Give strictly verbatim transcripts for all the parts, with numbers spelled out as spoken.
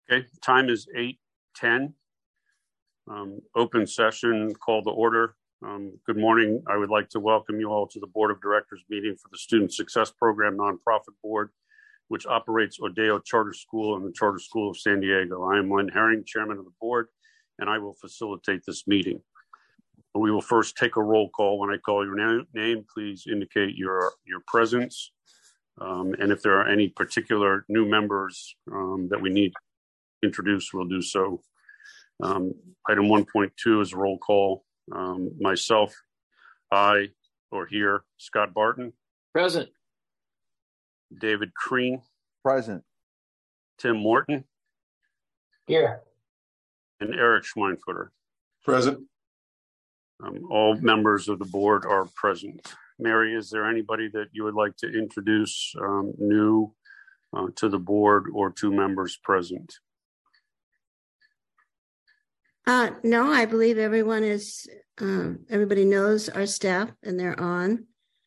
Okay, time is eight ten. Um, open session called to order. Um, good morning. I would like to welcome you all to the Board of Directors meeting for the Student Success Program Nonprofit Board, which operates Rodeo Charter School and the Charter School of San Diego. I am Len Herring, Chairman of the Board, and I will facilitate this meeting. We will first take a roll call. When I call your na- name, please indicate your, your presence. Um, and if there are any particular new members um, that we need to introduce, we'll do so. Um, item one point two is a roll call. Um, myself, I, or here, Scott Barton. Present. David Crean. Present. Tim Morton. Here. And Eric Schweinfurter. Present. Um, all members of the board are present. Mary, is there anybody that you would like to introduce um, new uh, to the board or two members present? Uh, no, I believe everyone is, um, everybody knows our staff and they're on.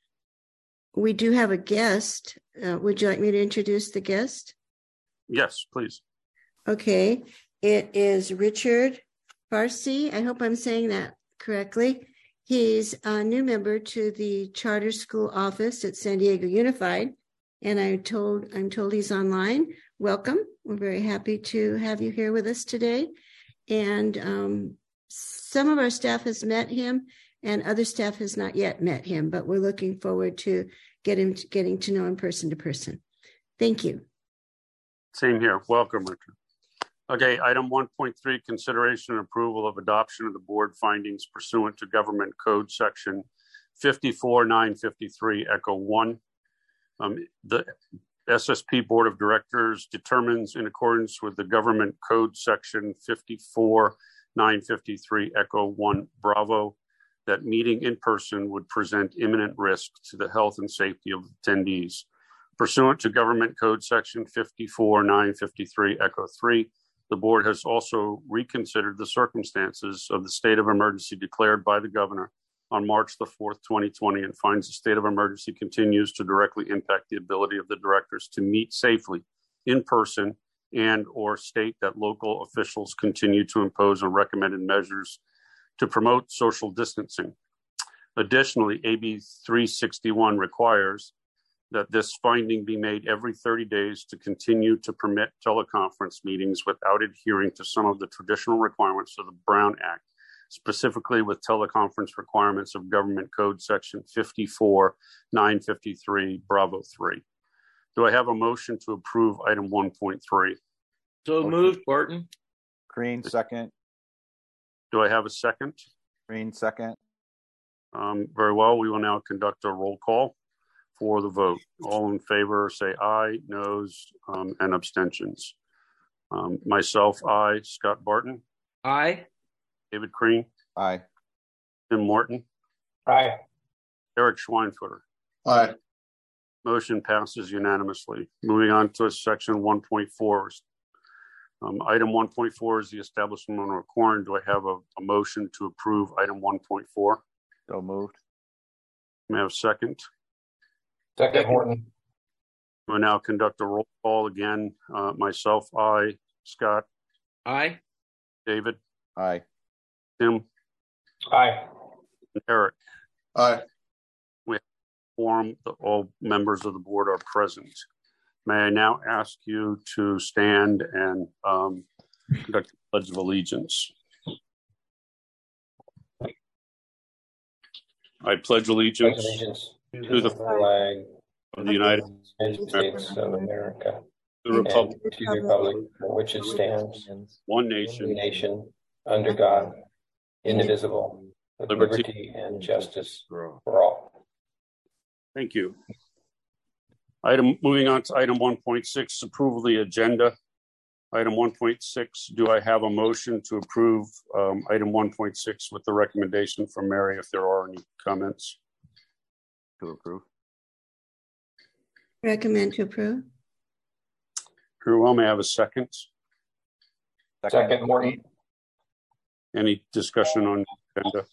We do have a guest. Uh, would you like me to introduce the guest? Yes, please. Okay. It is Richard Farsi. I hope I'm saying that correctly. He's a new member to the charter school office at San Diego Unified. And I told, I'm told he's online. Welcome. We're very happy to have you here with us today. And um, some of our staff has met him and other staff has not yet met him, but we're looking forward to get him to, getting to know him person to person. Thank you. Same here. Welcome, Richard. Okay, item one point three, consideration and approval of adoption of the board findings pursuant to Government Code Section fifty-four nine fifty-three Echo one. Um, the S S P Board of Directors determines, in accordance with the Government Code Section fifty-four nine fifty-three Echo one Bravo, that meeting in person would present imminent risk to the health and safety of attendees. Pursuant to Government Code Section fifty-four nine fifty-three Echo three, the board has also reconsidered the circumstances of the state of emergency declared by the governor on March the fourth, twenty twenty, and finds the state of emergency continues to directly impact the ability of the directors to meet safely in person, and or state that local officials continue to impose on recommended measures to promote social distancing. Additionally, A B three sixty-one requires that this finding be made every thirty days to continue to permit teleconference meetings without adhering to some of the traditional requirements of the Brown Act, specifically with teleconference requirements of Government Code Section fifty-four nine fifty-three Bravo three. Do I have a motion to approve item one point three? So motion. Moved, Barton. Green, second. Do I have a second? Green, second. Um, very well. We will now conduct a roll call for the vote. All in favor say aye, noes, um, and abstentions. Um, myself, aye. Scott Barton. Aye. David Crean. Aye. Tim Morton. Aye. Eric Schweinfurter. Aye. Motion passes unanimously. Moving on to section one point four. Um, item one point four is the establishment of a quorum. Do I have a, a motion to approve item one point four? So moved. May I have a second? Second, Morton. We'll now conduct a roll call again. Uh, myself, aye. Scott. Aye. David. Aye. Tim. Aye. And Eric. Aye. We have a quorum. All members of the board are present. May I now ask you to stand and um, conduct the Pledge of Allegiance. I pledge allegiance, Pledge allegiance to the flag of the United States of America, the Republic, and to the republic for which it stands, one one nation, nation, under God, indivisible, with liberty, liberty and justice for all. Thank you. Item moving on to item one point six, approval of the agenda. Item one point six, do I have a motion to approve um, item one point six with the recommendation from Mary if there are any comments? To approve. Recommend to approve. Very well. May I have a second? Second, Second, Morton. Any discussion on the agenda?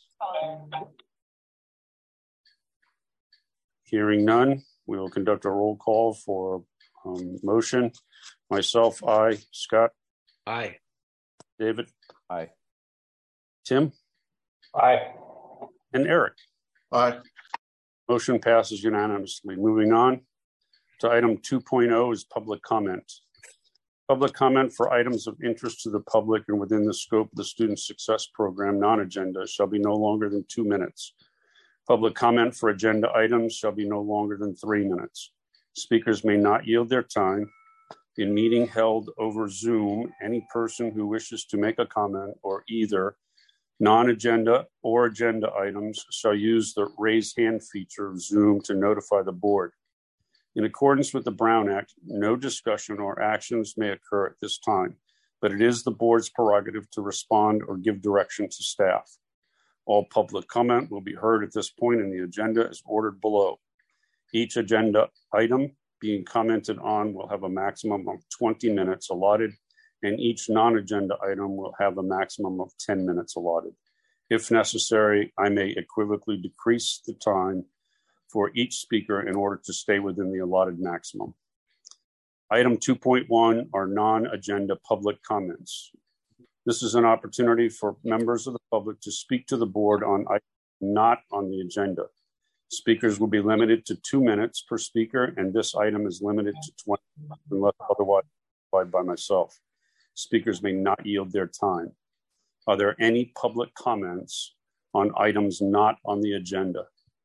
Hearing none, we will conduct a roll call for um, motion. Myself, aye. Scott? Aye. David, Aye. Tim, Aye. and Eric. Aye. Motion passes unanimously. Moving on to item two point oh is public comment. Public comment for items of interest to the public and within the scope of the Student Success Program non-agenda shall be no longer than two minutes. Public comment for agenda items shall be no longer than three minutes. Speakers may not yield their time. In meeting held over Zoom, any person who wishes to make a comment or either non-agenda or agenda items shall use the raise hand feature of Zoom to notify the board. In accordance with the Brown Act, no discussion or actions may occur at this time, but it is the board's prerogative to respond or give direction to staff. All public comment will be heard at this point, and the agenda is ordered below. Each agenda item being commented on will have a maximum of twenty minutes allotted, and each non-agenda item will have a maximum of ten minutes allotted. If necessary, I may equivocally decrease the time for each speaker in order to stay within the allotted maximum. Item two point one are non-agenda public comments. This is an opportunity for members of the public to speak to the board on items not on the agenda. Speakers will be limited to two minutes per speaker, and this item is limited to twenty unless otherwise specified by myself. Speakers may not yield their time. Are there any public comments on items not on the agenda?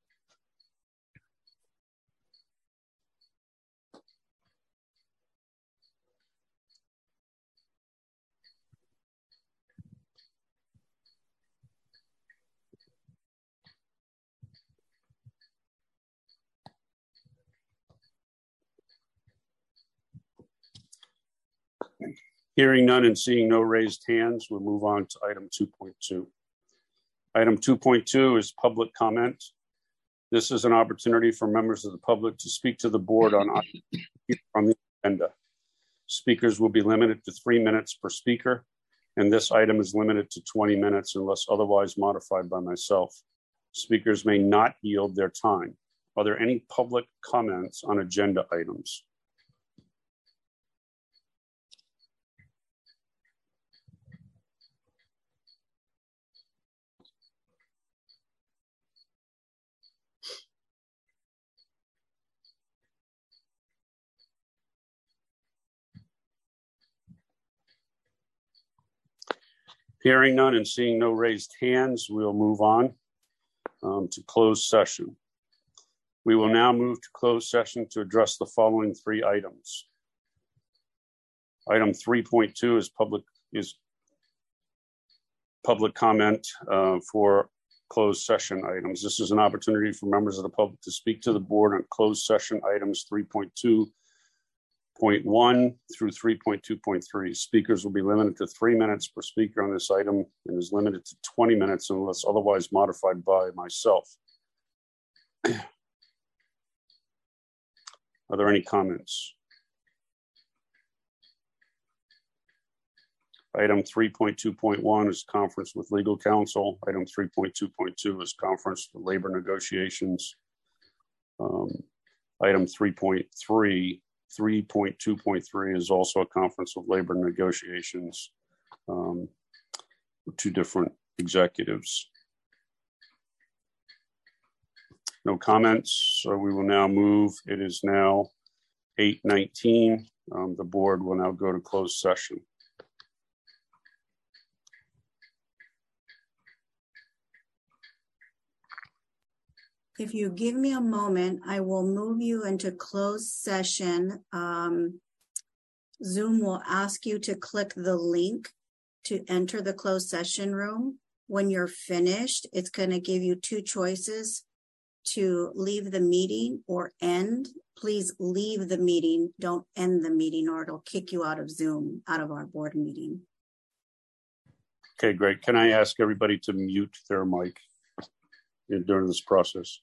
Hearing none and seeing no raised hands, we'll move on to item two point two. Item two point two is public comment. This is an opportunity for members of the public to speak to the board on items on the agenda. Speakers will be limited to three minutes per speaker, and this item is limited to twenty minutes unless otherwise modified by myself. Speakers may not yield their time. Are there any public comments on agenda items? Hearing none and seeing no raised hands, we'll move on um, to closed session. We will now move to closed session to address the following three items. Item three point two is public is public comment uh, for closed session items. This is an opportunity for members of the public to speak to the board on closed session items three point two point one through three point two point three. Speakers will be limited to three minutes per speaker on this item and is limited to twenty minutes unless otherwise modified by myself. Are there any comments? Item three point two point one is conference with legal counsel. Item three point two point two is conference for labor negotiations. Um, item three point three three point two point three is also a conference of labor negotiations um, with two different executives. No comments, so we will now move. It is now eight nineteen. Um, the board will now go to closed session. If you give me a moment, I will move you into closed session. Um, Zoom will ask you to click the link to enter the closed session room. When you're finished, it's going to give you two choices to leave the meeting or end. Please leave the meeting. Don't end the meeting or it'll kick you out of Zoom, out of our board meeting. Okay, great. Can I ask everybody to mute their mic during this process?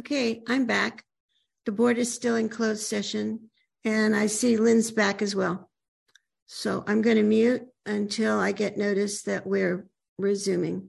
Okay, I'm back. The board is still in closed session, and I see Lynn's back as well. So I'm going to mute until I get notice that we're resuming.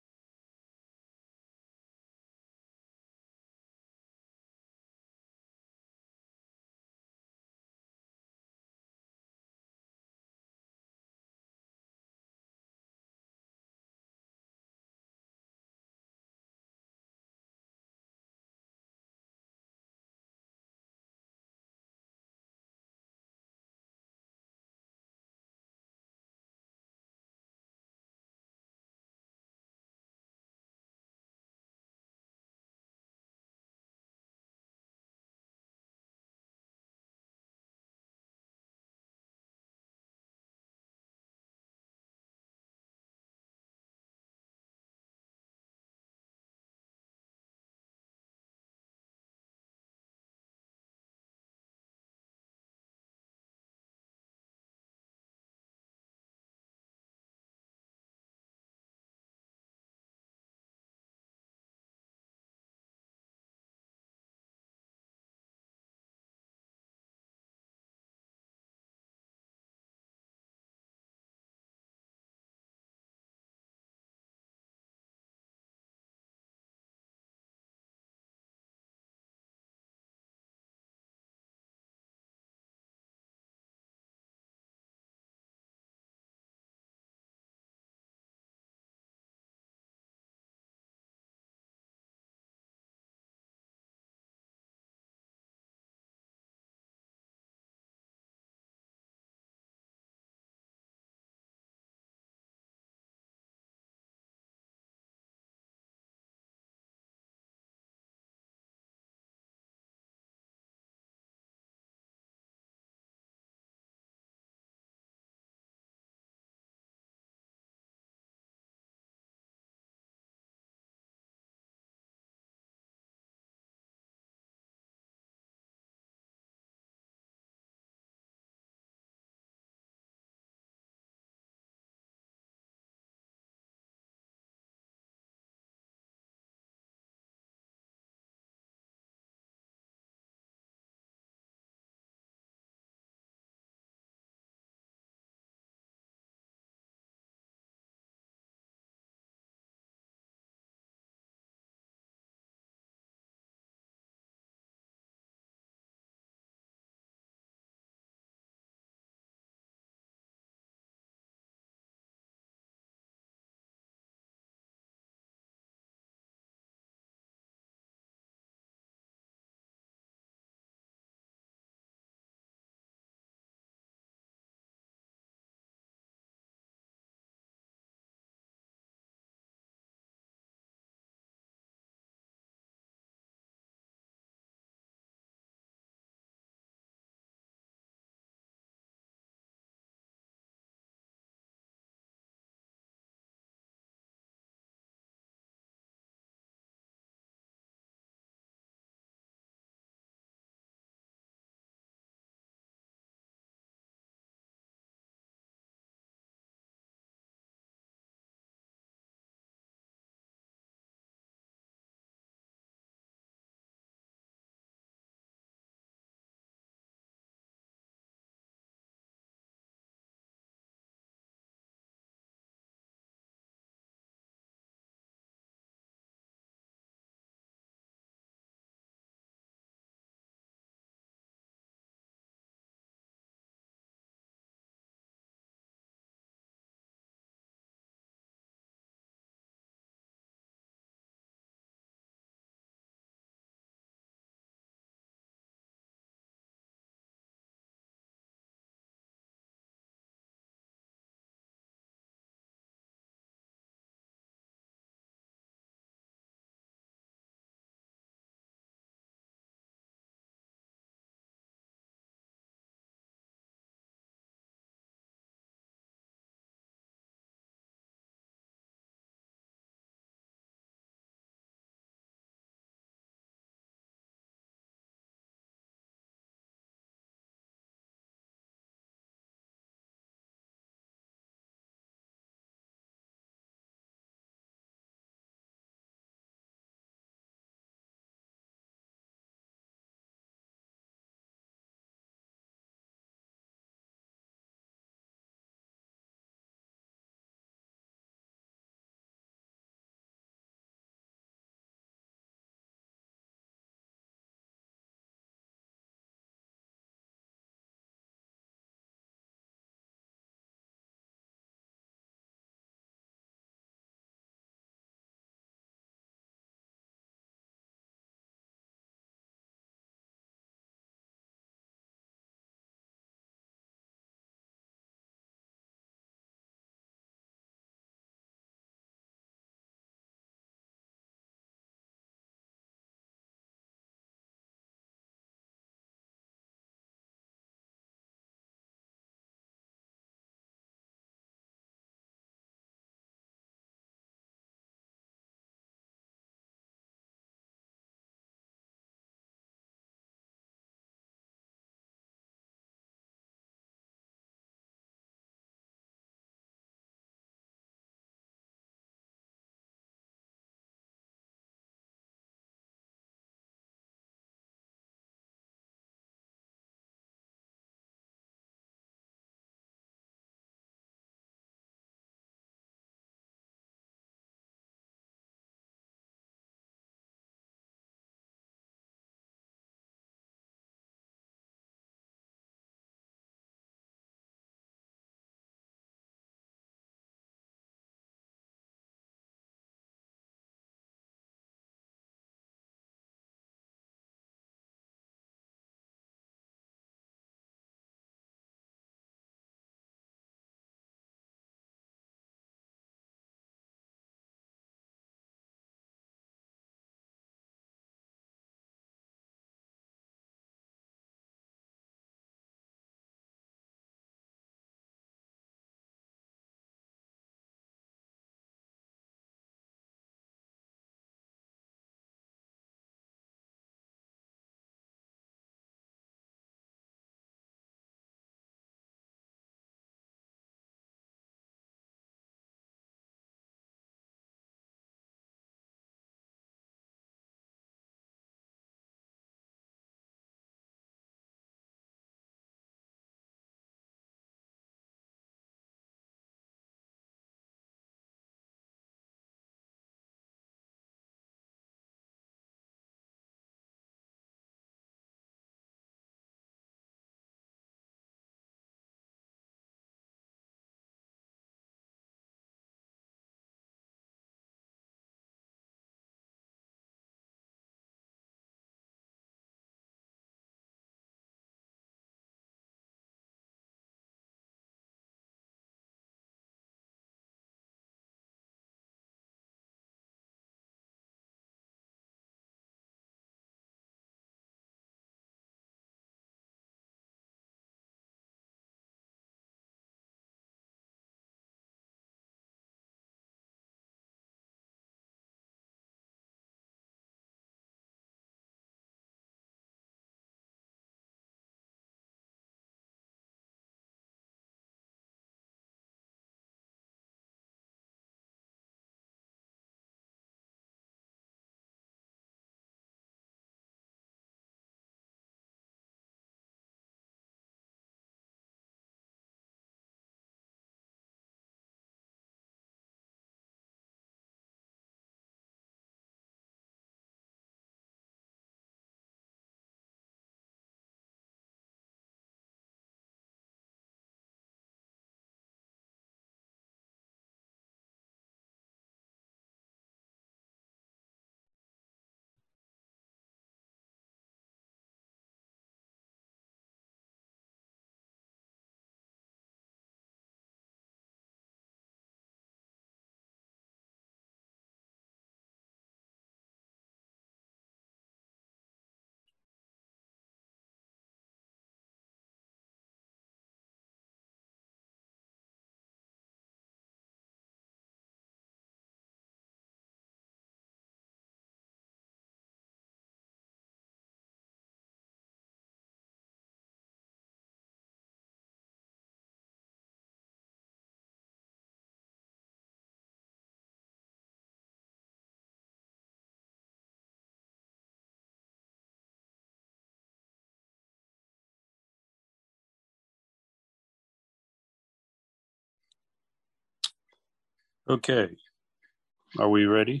Okay. Are we ready?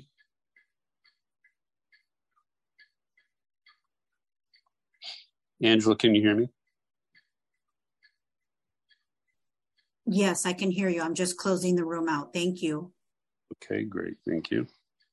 Angela, can you hear me? Yes, I can hear you. I'm just closing the room out. Thank you. Okay, great. Thank you.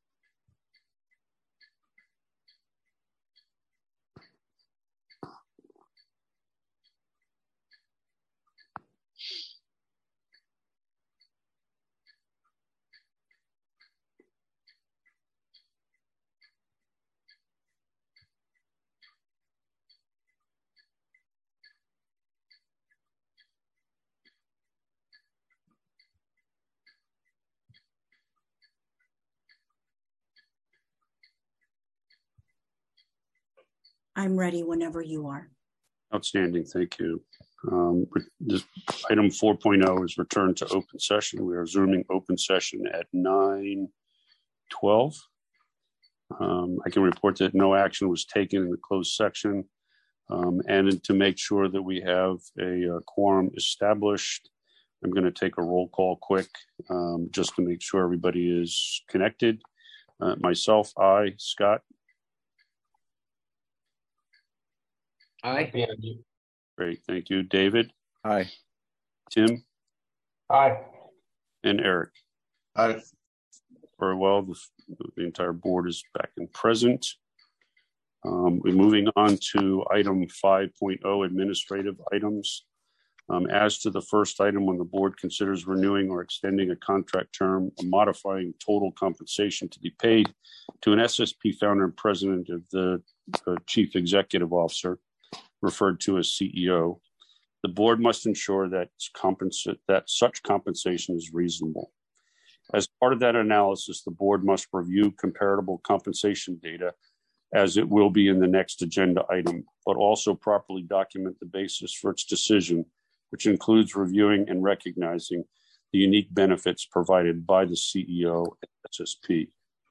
I'm ready whenever you are. Outstanding. Thank you. Um, this item four point oh is return to open session. We are resuming open session at nine twelve. Um, I can report that no action was taken in the closed section. Um, and to make sure that we have a, a quorum established, I'm going to take a roll call quick, um, just to make sure everybody is connected. Uh, myself, I, Scott. Aye. Great, thank you. David. Aye. Tim. Aye. And Eric. Aye. Very well. The, the entire board is back and present. Um, we're moving on to item five point oh, administrative items. Um, as to the first item, when the board considers renewing or extending a contract term, or modifying total compensation to be paid to an S S P founder and president of the uh, chief executive officer, referred to as C E O, the board must ensure that, compensa- that such compensation is reasonable. As part of that analysis, the board must review comparable compensation data, as it will be in the next agenda item, but also properly document the basis for its decision, which includes reviewing and recognizing the unique benefits provided by the C E O at S S P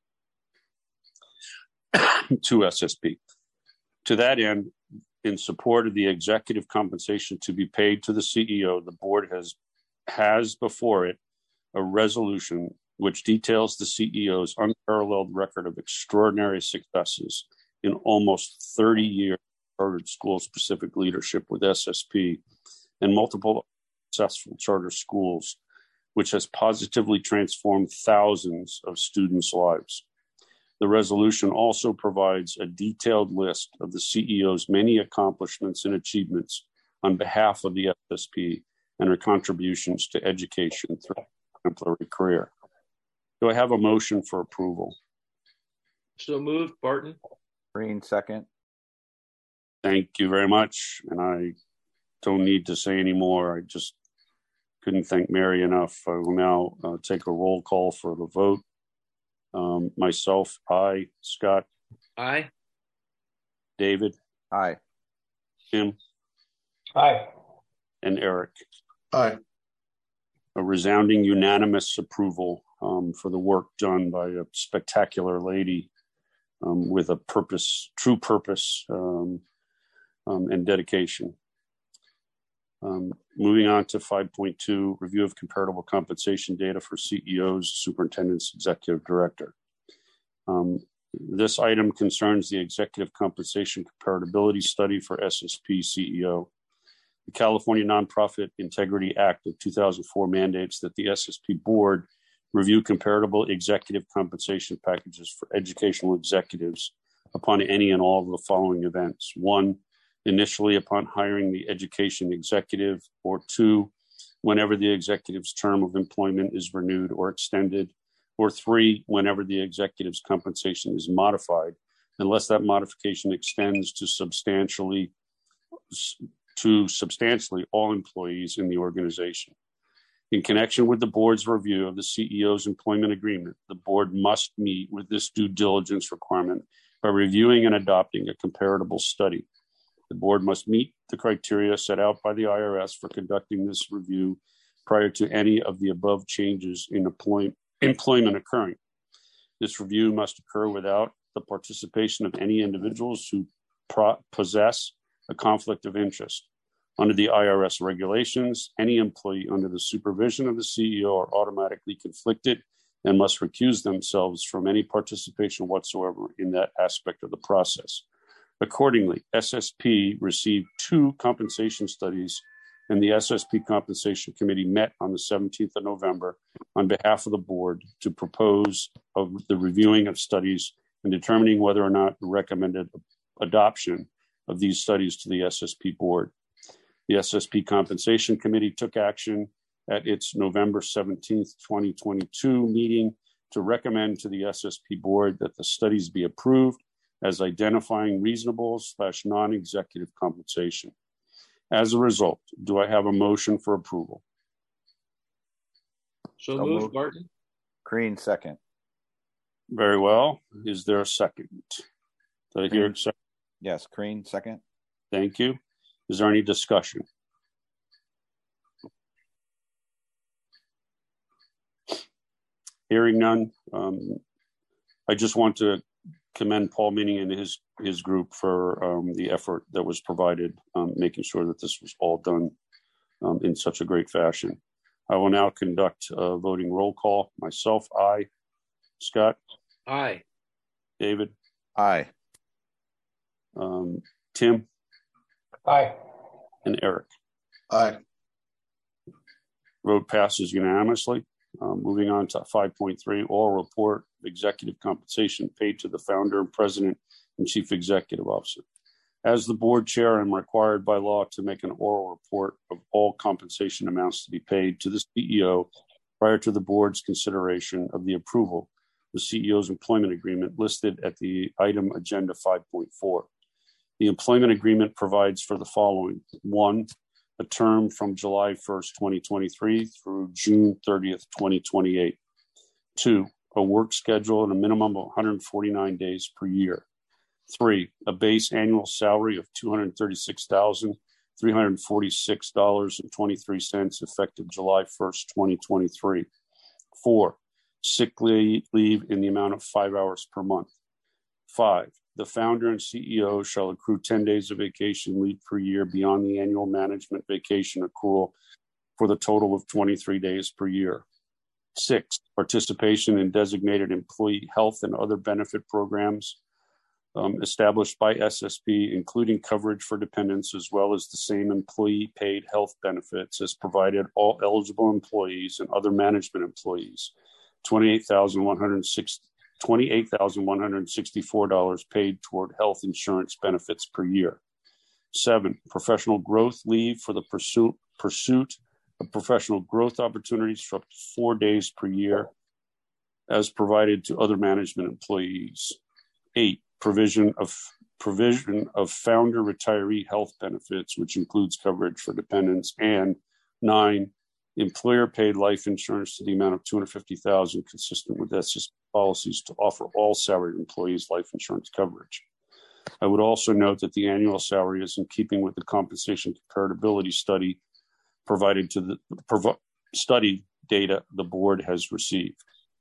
to S S P. To that end, in support of the executive compensation to be paid to the C E O, the board has has before it a resolution which details the C E O's unparalleled record of extraordinary successes in almost thirty years of chartered school-specific leadership with S S P and multiple successful charter schools, which has positively transformed thousands of students' lives. The resolution also provides a detailed list of the C E O's many accomplishments and achievements on behalf of the S S P and her contributions to education through an exemplary career. Do I have a motion for approval? So moved, Barton. Green, second. Thank you very much. And I don't need to say any more. I just couldn't thank Mary enough. I will now uh, take a roll call for the vote. Um, myself, I, Scott. Aye. David. Aye. Tim. Aye. And Eric. Aye. A resounding unanimous approval um, for the work done by a spectacular lady um, with a purpose, true purpose um, um, and dedication. Um, moving on to five point two, review of comparable compensation data for C E Os, superintendents, executive director. Um, this item concerns the executive compensation comparability study for S S P C E O. The California Nonprofit Integrity Act of two thousand four mandates that the S S P board review comparable executive compensation packages for educational executives upon any and all of the following events. One, initially upon hiring the education executive, or two, whenever the executive's term of employment is renewed or extended, or three, whenever the executive's compensation is modified, unless that modification extends to substantially to substantially all employees in the organization. In connection with the board's review of the C E O's employment agreement, the board must meet with this due diligence requirement by reviewing and adopting a comparable study. The board must meet the criteria set out by the I R S for conducting this review prior to any of the above changes in employ- employment occurring. This review must occur without the participation of any individuals who pro- possess a conflict of interest. Under the I R S regulations, any employee under the supervision of the C E O are automatically conflicted and must recuse themselves from any participation whatsoever in that aspect of the process. Accordingly, S S P received two compensation studies, and the S S P Compensation Committee met on the seventeenth of November on behalf of the board to propose of the reviewing of studies and determining whether or not the recommended adoption of these studies to the S S P board. The S S P Compensation Committee took action at its November seventeenth, twenty twenty-two meeting to recommend to the S S P board that the studies be approved as identifying reasonable slash non-executive compensation. As a result, do I have a motion for approval? So, So moved, moved. Barton. Green, second. Very well. Is there a second? Did I hear a second? Yes, Green, second. Thank you. Is there any discussion? Hearing none, um, I just want to commend Paul Minning and his his group for um, the effort that was provided, um, making sure that this was all done um, in such a great fashion. I will now conduct a voting roll call. Myself, aye. Scott, Aye. David, Aye. um, Tim, Aye. and Eric. Aye. Vote passes unanimously. Um, moving on to five point three, oral report of executive compensation paid to the founder and president and chief executive officer. As the board chair, I'm required by law to make an oral report of all compensation amounts to be paid to the C E O prior to the board's consideration of the approval of the C E O's employment agreement listed at the item agenda five point four. The employment agreement provides for the following. One, a term from July first, twenty twenty-three through June thirtieth, twenty twenty-eight. Two, a work schedule and a minimum of one hundred forty-nine days per year. Three, a base annual salary of two hundred thirty-six thousand three hundred forty-six dollars and twenty-three cents effective July first, twenty twenty-three. Four, sick leave in the amount of five hours per month. Five, the founder and C E O shall accrue ten days of vacation leave per year beyond the annual management vacation accrual for the total of twenty-three days per year. Six, participation in designated employee health and other benefit programs um, established by S S P, including coverage for dependents, as well as the same employee paid health benefits as provided all eligible employees and other management employees. twenty-eight thousand one hundred sixty twenty-eight thousand one hundred sixty-four dollars paid toward health insurance benefits per year. Seven, professional growth leave for the pursuit, pursuit of professional growth opportunities for up to four days per year as provided to other management employees. Eight, provision of provision of founder retiree health benefits, which includes coverage for dependents. And nine, employer paid life insurance to the amount of two hundred fifty thousand dollars consistent with S S P policies to offer all salaried employees life insurance coverage. I would also note that the annual salary is in keeping with the compensation comparability study provided to the prov- study data the board has received.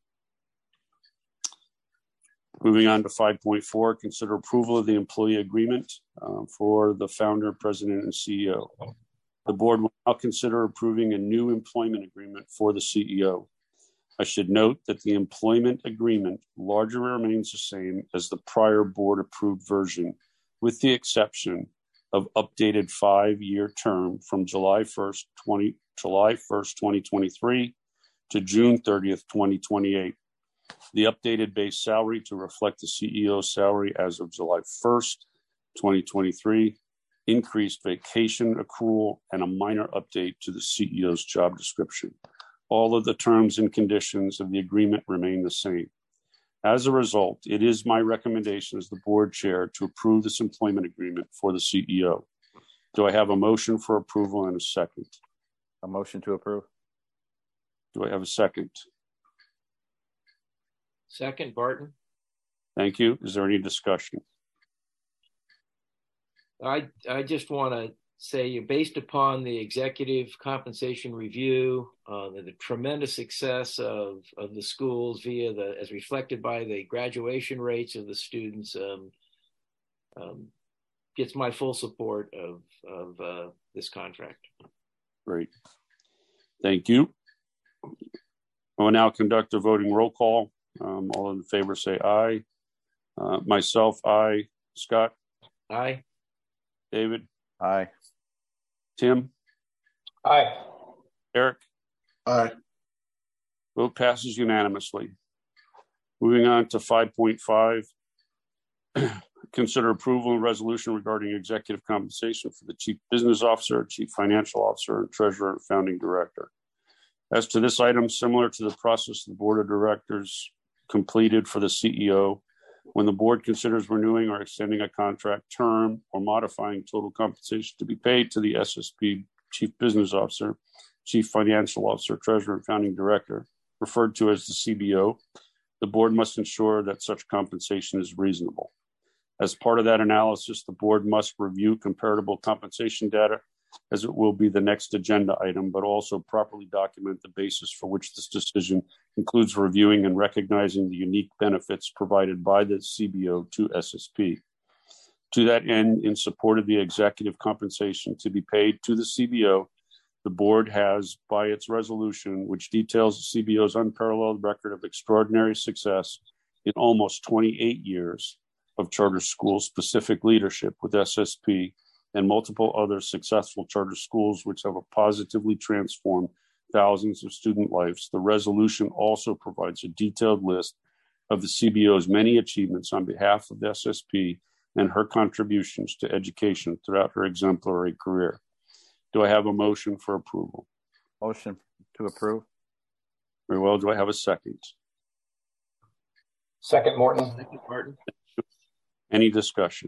Moving on to five point four, consider approval of the employee agreement uh, for the founder, president, and C E O. The board will now consider approving a new employment agreement for the C E O. I should note that the employment agreement largely remains the same as the prior board-approved version, with the exception of updated five-year term from July first, twenty twenty-three to June thirtieth, twenty twenty-eight. The updated base salary to reflect the C E O salary as of July first, twenty twenty-three, increased vacation accrual, and a minor update to the C E O's job description. All of the terms and conditions of the agreement remain the same. As a result, it is my recommendation as the board chair to approve this employment agreement for the C E O. Do I have a motion for approval and a second? A motion to approve. Do I have a second? Second, Barton. Thank you. Is there any discussion? I I just want to say, based upon the executive compensation review, uh, the, the tremendous success of, of the schools via the, as reflected by the graduation rates of the students, um, um, gets my full support of, of uh, this contract. Great. Thank you. I will now conduct a voting roll call. Um, all in favor say aye. Uh, myself, aye. Scott? Aye. David? Aye. Tim? Aye. Eric? Aye. Vote passes unanimously. Moving on to five point five. Consider approval and resolution regarding executive compensation for the Chief Business Officer, Chief Financial Officer, and Treasurer and Founding Director. As to this item, similar to the process the Board of Directors completed for the C E O, when the board considers renewing or extending a contract term or modifying total compensation to be paid to the S S P Chief Business Officer, Chief Financial Officer, Treasurer, and Founding Director, referred to as the C B O, the board must ensure that such compensation is reasonable. As part of that analysis, the board must review comparable compensation data, as it will be the next agenda item, but also properly document the basis for which this decision includes reviewing and recognizing the unique benefits provided by the C B O to S S P. To that end, in support of the executive compensation to be paid to the C B O, the board has, by its resolution, which details the C B O's unparalleled record of extraordinary success in almost twenty-eight years of charter school specific leadership with S S P and multiple other successful charter schools which have positively transformed thousands of student lives. The resolution also provides a detailed list of the C B O's many achievements on behalf of the S S P and her contributions to education throughout her exemplary career. Do I have a motion for approval? Motion to approve. Very well. Do I have a second? Second, Morton. Second, Martin. Any discussion?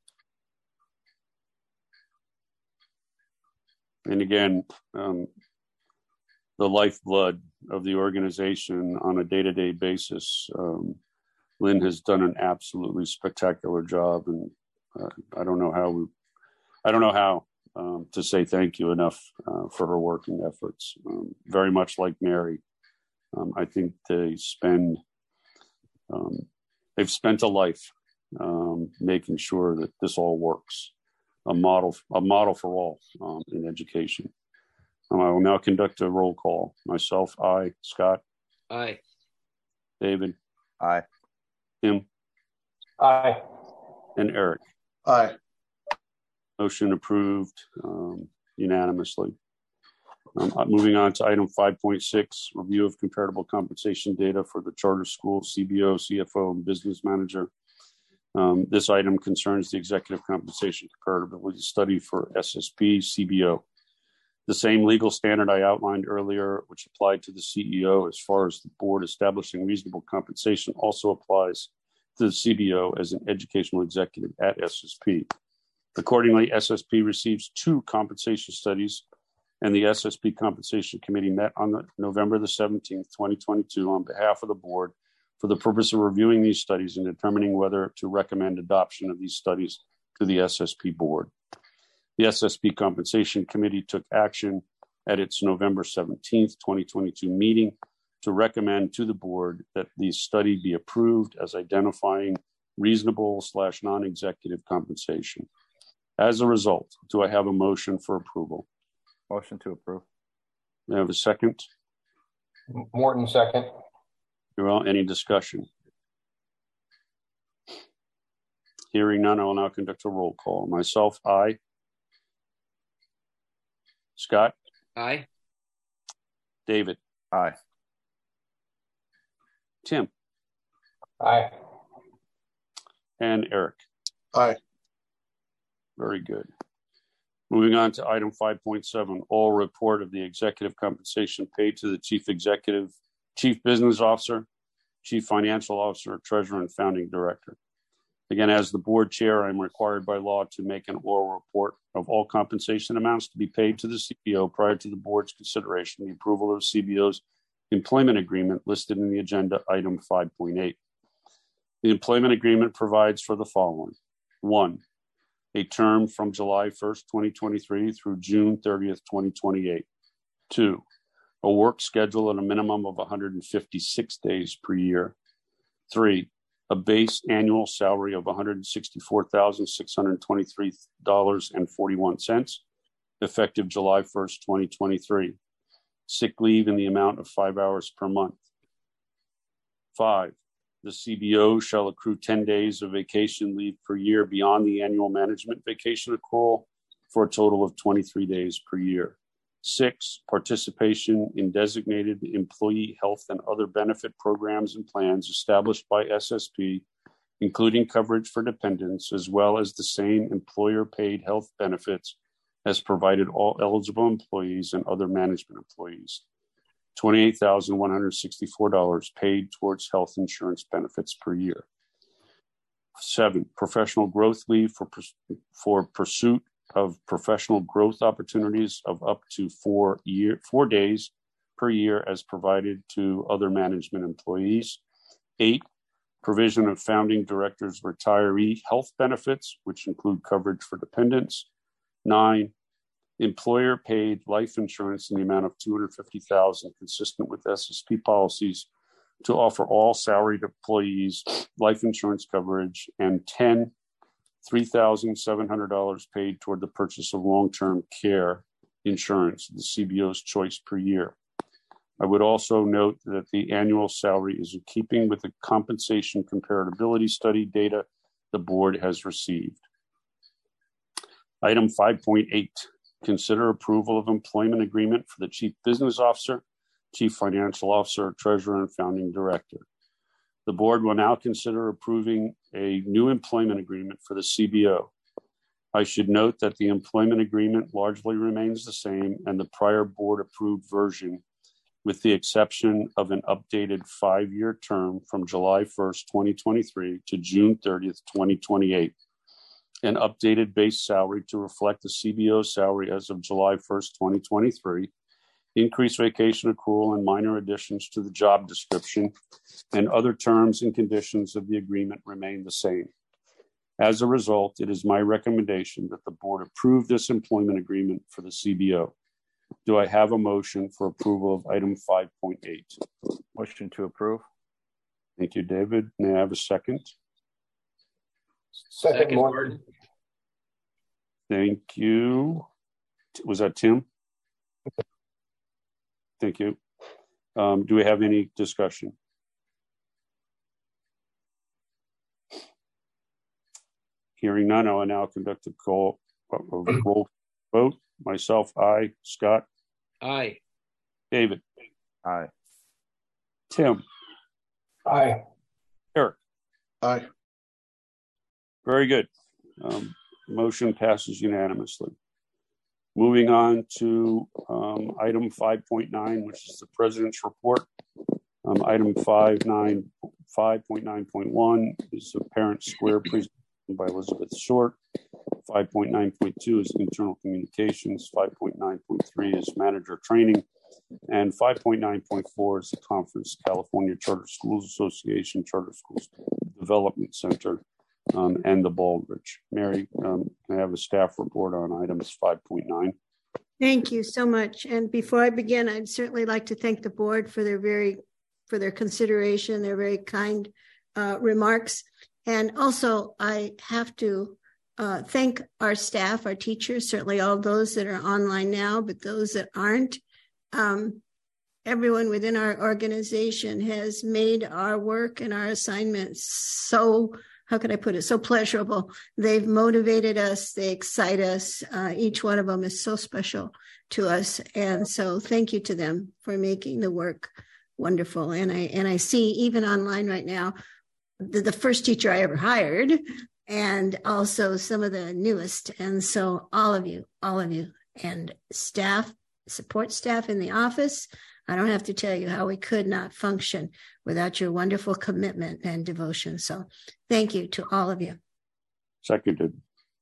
And again, um, the lifeblood of the organization on a day-to-day basis, um, Lynn has done an absolutely spectacular job, and uh, I don't know how we, I don't know how um, to say thank you enough uh, for her working efforts. Um, very much like Mary, um, I think they spend, um, they've spent a life um, making sure that this all works. A model, a model for all um, in education. Um, I will now conduct a roll call. Myself, aye. Scott, Aye. David, Aye. Tim, Aye. and Eric. Aye. Motion approved um, unanimously. Um, uh, moving on to item five point six, review of comparable compensation data for the charter school, C B O, C F O, and business manager. Um, this item concerns the executive compensation comparability study for S S P, C B O. The same legal standard I outlined earlier, which applied to the C E O as far as the board establishing reasonable compensation, also applies to the C B O as an educational executive at S S P. Accordingly, S S P receives two compensation studies, and the S S P Compensation Committee met on the, November the seventeenth, twenty twenty-two on behalf of the board for the purpose of reviewing these studies and determining whether to recommend adoption of these studies to the S S P board. The S S P Compensation Committee took action at its November seventeenth, twenty twenty-two meeting to recommend to the board that the study be approved as identifying reasonable slash non-executive compensation. As a result, do I have a motion for approval? Motion to approve. May I have a second? Morton, second. Well, any discussion? Hearing none, I will now conduct a roll call. Myself, aye. Scott? Aye. David? Aye. Tim? Aye. And Eric? Aye. Very good. Moving on to item five point seven, all report of the executive compensation paid to the chief executive, chief business officer, chief financial officer, treasurer, and founding director. Again, as the board chair, I'm required by law to make an oral report of all compensation amounts to be paid to the C B O prior to the board's consideration, the approval of C B O's employment agreement listed in the agenda item five point eight. The employment agreement provides for the following. One, a term from July first, twenty twenty-three through June thirtieth, twenty twenty-eight. Two, a work schedule at a minimum of one hundred fifty-six days per year. Three, a base annual salary of one hundred sixty-four thousand six hundred twenty-three dollars and forty-one cents, effective July first, twenty twenty-three. sick leave in the amount of five hours per month. Five, the C B O shall accrue ten days of vacation leave per year beyond the annual management vacation accrual for a total of twenty-three days per year. Six, participation in designated employee health and other benefit programs and plans established by S S P, including coverage for dependents, as well as the same employer-paid health benefits as provided all eligible employees and other management employees. twenty-eight thousand one hundred sixty-four dollars paid towards health insurance benefits per year. Seven, professional growth leave for, for pursuit of professional growth opportunities of up to four year four days per year as provided to other management employees. Eight, provision of founding directors' retiree health benefits, which include coverage for dependents. Nine, employer paid life insurance in the amount of two hundred fifty thousand dollars consistent with S S P policies to offer all salaried employees life insurance coverage. And ten, three thousand seven hundred dollars paid toward the purchase of long-term care insurance, the C B O's choice per year. I would also note that the annual salary is in keeping with the compensation comparability study data the board has received. Item five point eight, consider approval of employment agreement for the Chief Business Officer, Chief Financial Officer, Treasurer, and Founding Director. The board will now consider approving a new employment agreement for the C B O. I should note that the employment agreement largely remains the same and the prior board-approved version, with the exception of an updated five-year term from July first, twenty twenty-three to June thirtieth, twenty twenty-eight, an updated base salary to reflect the C B O salary as of July first, twenty twenty-three, increased vacation accrual and minor additions to the job description, and other terms and conditions of the agreement remain the same. As a result, it is my recommendation that the board approve this employment agreement for the C B O. Do I have a motion for approval of item five point eight? Motion to approve. Thank you, David. May I have a second? Second, Second, Morton. Thank you. Was that Tim? Thank you. Um, do we have any discussion? Hearing none, I will now conduct a call, a roll vote. Myself, aye. Scott? Aye. David? Aye. Tim? Aye. Eric? Aye. Very good. Um, motion passes unanimously. Moving on to um, item five point nine, which is the President's report. Um, item five point nine point one is the Parent Square presentation by Elizabeth Short. five point nine point two is internal communications. five point nine point three is manager training. And five point nine point four is the conference, California Charter Schools Association, Charter Schools Development Center, um, and the Baldrige. Mary, um, I have a staff report on items five point nine. Thank you so much. And before I begin, I'd certainly like to thank the board for their very, for their consideration, their very kind uh, remarks. And also, I have to uh, thank our staff, our teachers, certainly all those that are online now, but those that aren't. Um, everyone within our organization has made our work and our assignments so, how can I put it, so pleasurable. They've motivated us. They excite us. Uh, each one of them is so special to us. And so thank you to them for making the work wonderful. And I, and I see even online right now, the, the first teacher I ever hired, and also some of the newest. And so all of you, all of you, and staff, support staff in the office, I don't have to tell you how we could not function without your wonderful commitment and devotion. So thank you to all of you. Seconded.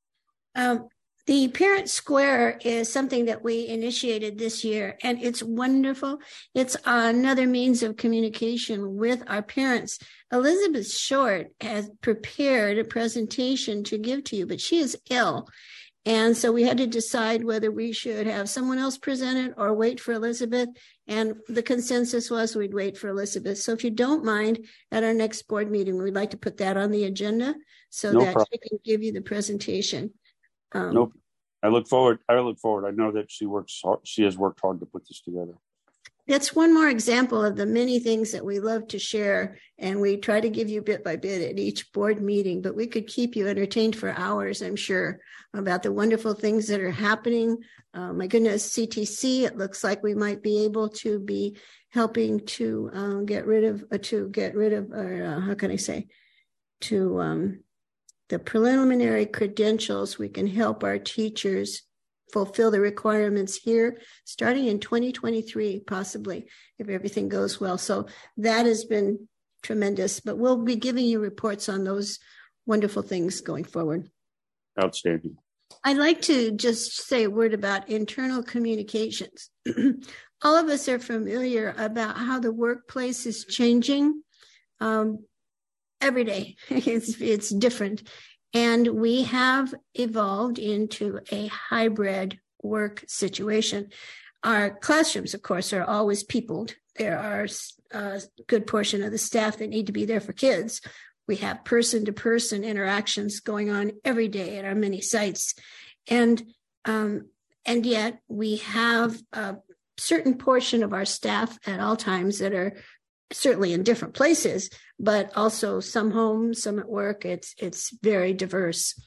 Um, the Parent Square is something that we initiated this year, and it's wonderful. It's another means of communication with our parents. Elizabeth Short has prepared a presentation to give to you, but she is ill. And so we had to decide whether we should have someone else present it or wait for Elizabeth. And the consensus was we'd wait for Elizabeth. So if you don't mind, at our next board meeting, we'd like to put that on the agenda so No that problem. she can give you the presentation. Um, Nope. I look forward. I look forward. I know that she works hard. She has worked hard to put this together. that's one more example of the many things that we love to share, and we try to give you bit by bit at each board meeting, but we could keep you entertained for hours, I'm sure, about the wonderful things that are happening. Uh, my goodness, C T C, it looks like we might be able to be helping to um, get rid of, uh, to get rid of, or uh, how can I say, to um, the preliminary credentials. We can help our teachers fulfill the requirements here starting in twenty twenty-three, possibly, if everything goes well. So that has been tremendous, but we'll be giving you reports on those wonderful things going forward. Outstanding. I'd like to just say a word about internal communications. All of us are familiar about how the workplace is changing um, every day. It's, it's different. And we have evolved into a hybrid work situation. Our classrooms, of course, are always peopled. There are a good portion of the staff that need to be there for kids. We have person-to-person interactions going on every day at our many sites. And, um, and yet we have a certain portion of our staff at all times that are certainly in different places, but also some home, some at work. It's it's very diverse.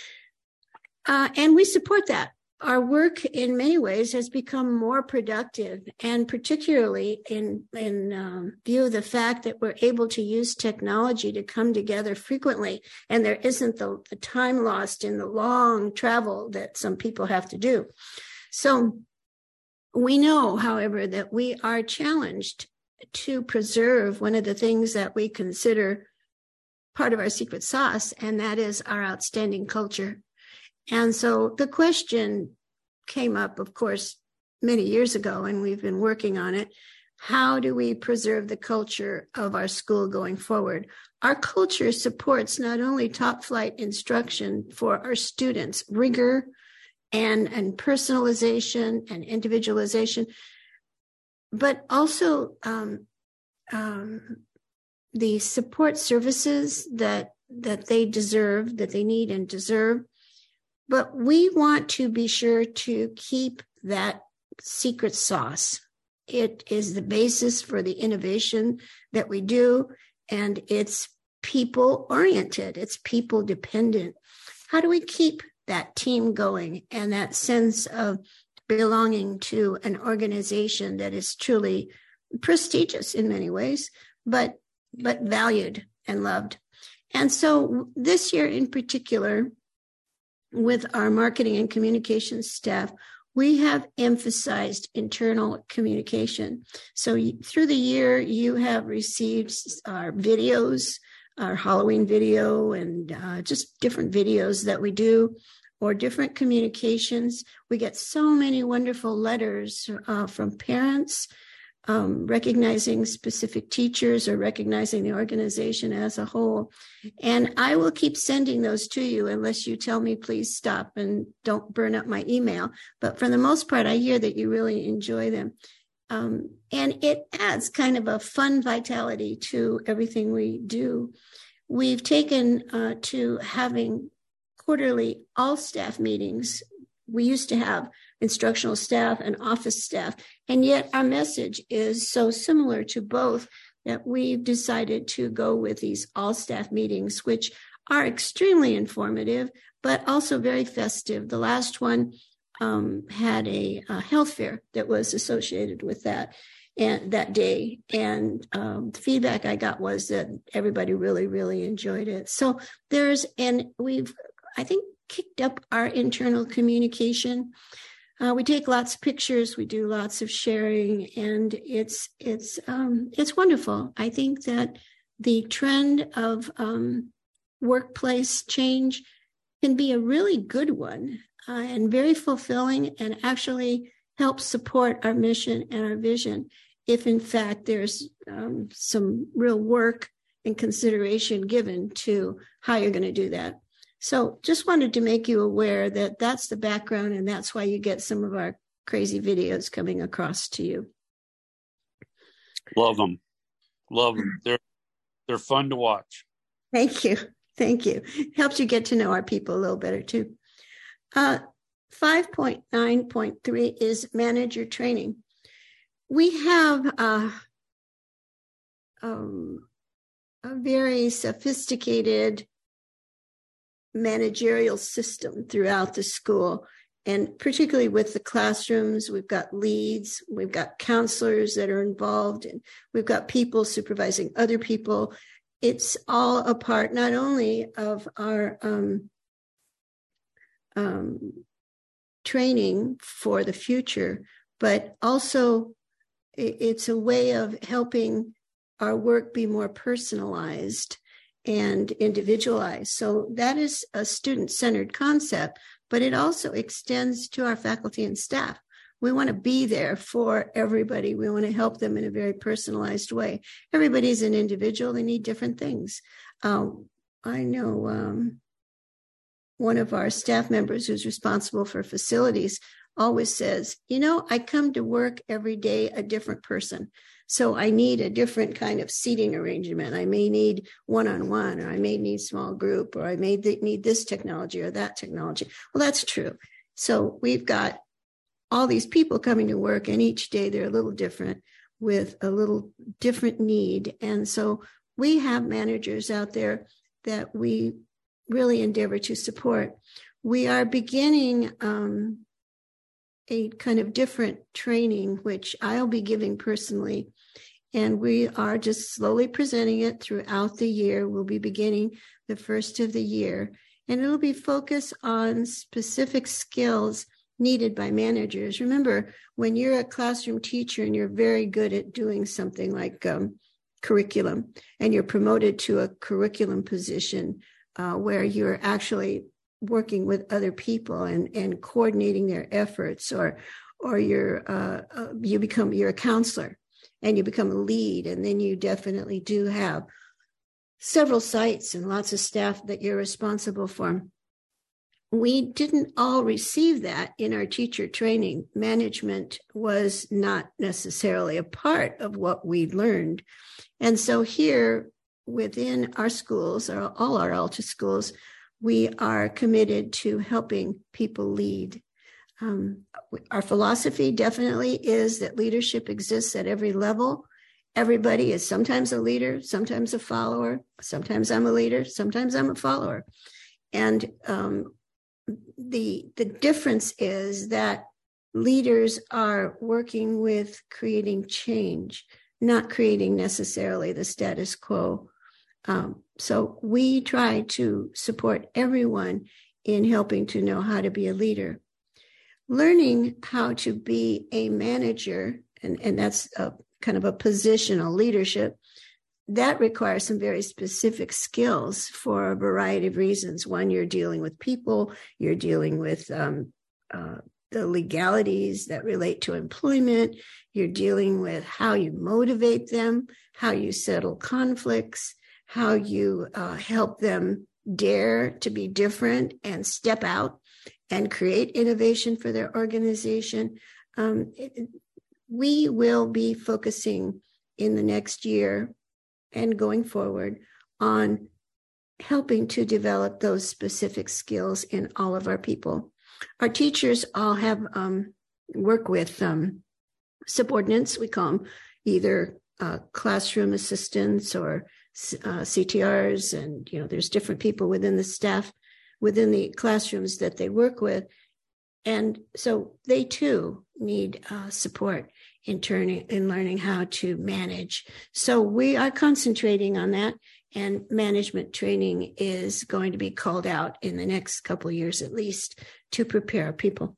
Uh, and we support that. Our work in many ways has become more productive, and particularly in, in um, view of the fact that we're able to use technology to come together frequently, and there isn't the, the time lost in the long travel that some people have to do. So we know, however, that we are challenged to preserve one of the things that we consider part of our secret sauce, and that is our outstanding culture. And so the question came up, of course, many years ago, and we've been working on it. How do we preserve the culture of our school going forward? Our culture supports not only top flight instruction for our students, rigor and, and personalization and individualization, but also um, um, the support services that that they deserve, that they need and deserve. But we want to be sure to keep that secret sauce. It is the basis for the innovation that we do, and it's people-oriented. It's people-dependent. How do we keep that team going and that sense of belonging to an organization that is truly prestigious in many ways, but but valued and loved? And so this year in particular, with our marketing and communications staff, we have emphasized internal communication. So through the year, you have received our videos, our Halloween video, and uh, just different videos that we do, or different communications. We get so many wonderful letters uh, from parents, um, recognizing specific teachers or recognizing the organization as a whole. And I will keep sending those to you unless you tell me, please stop and don't burn up my email. But for the most part, I hear that you really enjoy them. Um, and it adds kind of a fun vitality to everything we do. We've taken uh, to having quarterly all staff meetings. We used to have instructional staff and office staff, and yet our message is so similar to both that we've decided to go with these all staff meetings, which are extremely informative, but also very festive. The last one um, had a, a health fair that was associated with that and that day. And um, the feedback I got was that everybody really, really enjoyed it. So there's, and we've, I think, kicked up our internal communication. Uh, we take lots of pictures, we do lots of sharing, and it's it's um, it's wonderful. I think that the trend of um, workplace change can be a really good one uh, and very fulfilling, and actually help support our mission and our vision if, in fact, there's um, some real work and consideration given to how you're going to do that. So just wanted to make you aware that that's the background, and that's why you get some of our crazy videos coming across to you. Love them. Love them. They're, they're fun to watch. Thank you. Thank you. Helps you get to know our people a little better too. Uh, five point nine point three is manager training. we have uh, um, a very sophisticated managerial system throughout the school. And particularly with the classrooms, we've got leads, we've got counselors that are involved, and we've got people supervising other people. It's all a part not only of our um, um, training for the future, but also it's a way of helping our work be more personalized and individualized. So that is a student-centered concept, but it also extends to our faculty and staff. We want to be there for everybody. We want to help them in a very personalized way. Everybody's an individual. They need different things. Um, I know um, one of our staff members who's responsible for facilities always says, you know, I come to work every day a different person. So I need a different kind of seating arrangement. I may need one-on-one, or I may need small group, or I may need this technology or that technology. Well, that's true. So we've got all these people coming to work, and each day they're a little different with a little different need. And so we have managers out there that we really endeavor to support. We are beginning um, a kind of different training, which I'll be giving personally. And we are just slowly presenting it throughout the year. We'll be beginning the first of the year, and it'll be focused on specific skills needed by managers. Remember, when you're a classroom teacher and you're very good at doing something like um, curriculum, and you're promoted to a curriculum position uh, where you're actually working with other people and, and coordinating their efforts, or or you're uh, uh, you become you're a counselor and you become a lead, and then you definitely do have several sites and lots of staff that you're responsible for. We didn't all receive that in our teacher training. Management was not necessarily a part of what we learned. And so here within our schools, or all our Alta schools, we are committed to helping people lead. Um, our philosophy definitely is that leadership exists at every level. Everybody is sometimes a leader, sometimes a follower. Sometimes I'm a leader, sometimes I'm a follower. And um, the, the difference is that leaders are working with creating change, not creating necessarily the status quo. Um, so we try to support everyone in helping to know how to be a leader. Learning how to be a manager, and, and that's a kind of a positional leadership, that requires some very specific skills for a variety of reasons. One, you're dealing with people, you're dealing with um, uh, the legalities that relate to employment, you're dealing with how you motivate them, how you settle conflicts, how you uh, help them dare to be different and step out and create innovation for their organization. Um, it, we will be focusing in the next year and going forward on helping to develop those specific skills in all of our people. Our teachers all have um, work with um, subordinates. We call them either uh, classroom assistants or uh, C T Rs, and you know, there's different people within the staff, within the classrooms that they work with, and so they too need uh, support in turning in learning how to manage. So we are concentrating on that, and management training is going to be called out in the next couple of years at least to prepare our people.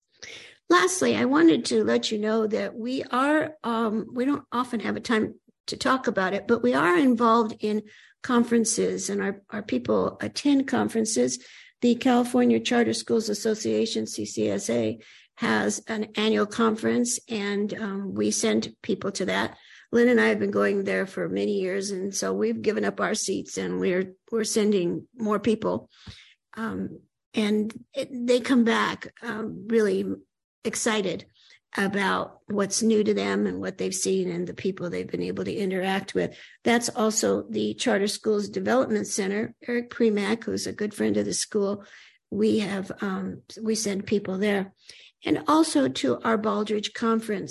Lastly, I wanted to let you know that we are, um, we don't often have a time to talk about it, but we are involved in conferences, and our, our people attend conferences. The California Charter Schools Association, C C S A, has an annual conference, and um, we send people to that. Lynn and I have been going there for many years, and so we've given up our seats, and we're we're sending more people. Um, and it, they come back um, really excited about what's new to them and what they've seen and the people they've been able to interact with. That's also the Charter Schools Development Center. Eric Premack, who's a good friend of the school, we have um, we send people there. And also to our Baldrige conference,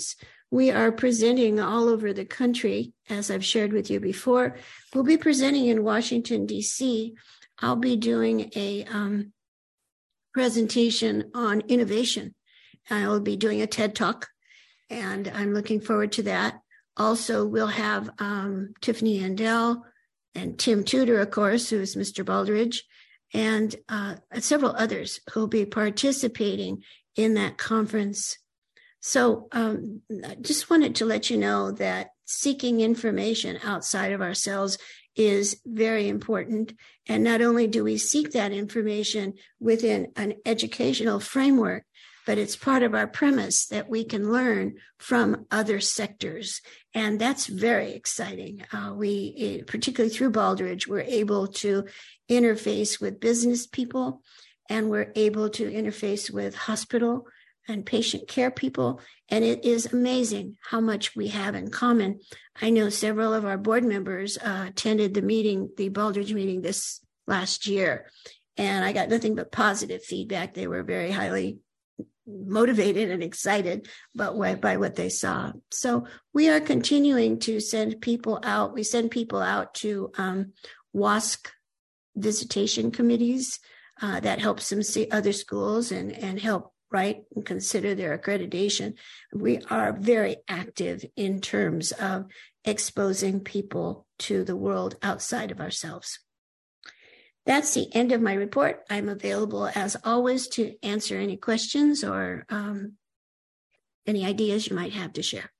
we are presenting all over the country, as I've shared with you before. We'll be presenting in Washington, D C. I'll be doing a um, presentation on innovation. I'll be doing a TED Talk, and I'm looking forward to that. Also, we'll have um, Tiffany Andel and Tim Tudor, of course, who is Mister Baldridge, and uh, several others who will be participating in that conference. So um, I just wanted to let you know that seeking information outside of ourselves is very important. And not only do we seek that information within an educational framework, but it's part of our premise that we can learn from other sectors. And that's very exciting. Uh, we, particularly through Baldridge, we're able to interface with business people, and we're able to interface with hospital and patient care people. And it is amazing how much we have in common. I know several of our board members uh, attended the meeting, the Baldridge meeting this last year, and I got nothing but positive feedback. They were very highly motivated and excited by, by what they saw. So we are continuing to send people out. We send people out to um, W A S C visitation committees uh, that helps them see other schools and, and help write and consider their accreditation. We are very active in terms of exposing people to the world outside of ourselves. That's the end of my report. I'm available, as always, to answer any questions or um, any ideas you might have to share.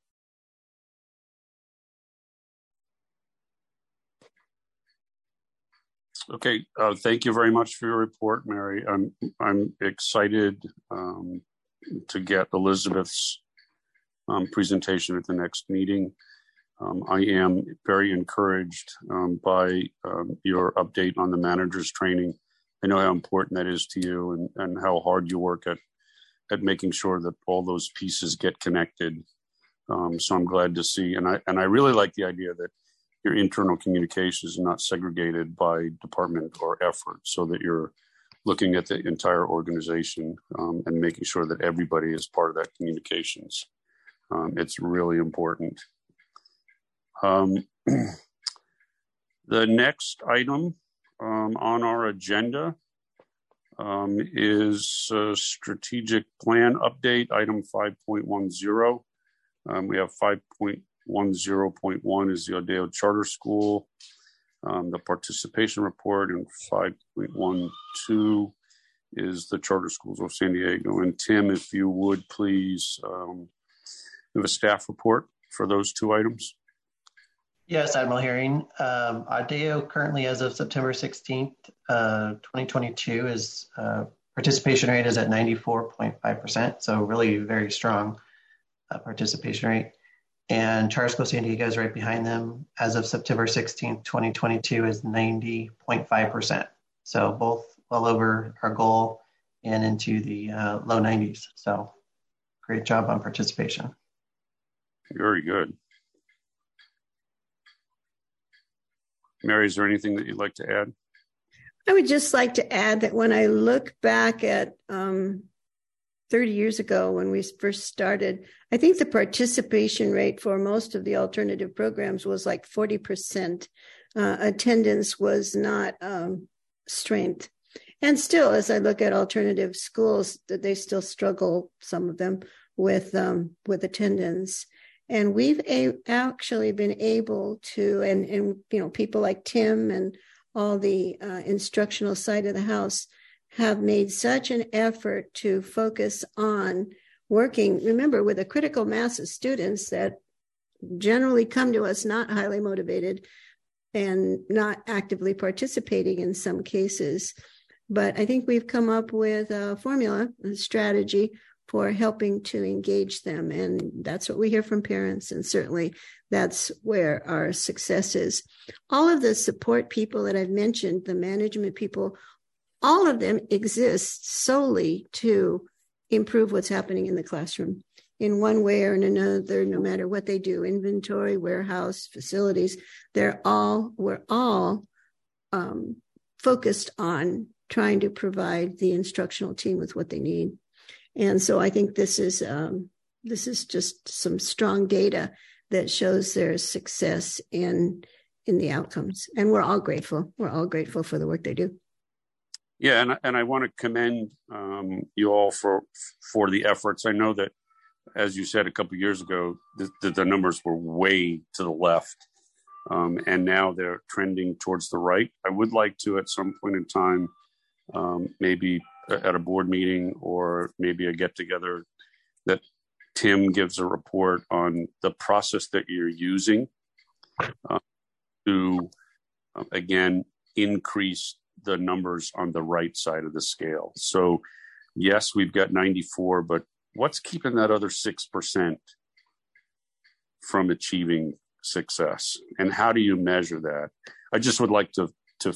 Okay, uh, thank you very much for your report, Mary. I'm I'm excited um, to get Elizabeth's um, presentation at the next meeting. Um, I am very encouraged um, by um, your update on the manager's training. I know how important that is to you, and, and how hard you work at at making sure that all those pieces get connected. Um, so I'm glad to see, and I and I really like the idea that your internal communications are not segregated by department or effort, so that you're looking at the entire organization um, and making sure that everybody is part of that communications. Um, it's really important. Um, the next item um, on our agenda um, is a strategic plan update, item five point one zero. Um, we have five point one zero point one is the Odeyo Charter School, um, the participation report, and five point one two is the Charter Schools of San Diego. And Tim, if you would please um, give a staff report for those two items. Yes, Admiral Herring. Um, Odeyo currently, as of September sixteenth, uh, twenty twenty-two, is uh, participation rate is at ninety-four point five percent. So really very strong uh, participation rate. And Charter School San Diego is right behind them. As of September sixteenth, twenty twenty-two, is ninety point five percent. So both well over our goal and into the uh, low nineties. So great job on participation. Very good. Mary, is there anything that you'd like to add? I would just like to add that when I look back at um, thirty years ago when we first started, I think the participation rate for most of the alternative programs was like forty percent. Uh, attendance was not um, strength. And still, as I look at alternative schools, that they still struggle, some of them, with um, with attendance. And we've a- actually been able to, and, and, you know, people like Tim and all the uh, instructional side of the house have made such an effort to focus on working, remember, with a critical mass of students that generally come to us not highly motivated and not actively participating in some cases. But I think we've come up with a formula, a strategy for helping to engage them. And that's what we hear from parents. And certainly that's where our success is. All of the support people that I've mentioned, the management people, all of them exist solely to improve what's happening in the classroom in one way or in another, no matter what they do, inventory, warehouse, facilities, they're all, we're all um, focused on trying to provide the instructional team with what they need. And so I think this is um, this is just some strong data that shows there's success in in the outcomes. And we're all grateful. We're all grateful for the work they do. Yeah, and, and I want to commend um, you all for for the efforts. I know that, as you said a couple of years ago, the, the numbers were way to the left, um, and now they're trending towards the right. I would like to, at some point in time, um, maybe at a board meeting or maybe a get-together, that Tim gives a report on the process that you're using uh, to, uh, again, increase the numbers on the right side of the scale. So yes, we've got ninety-four, but what's keeping that other six percent from achieving success? And how do you measure that? I just would like to, to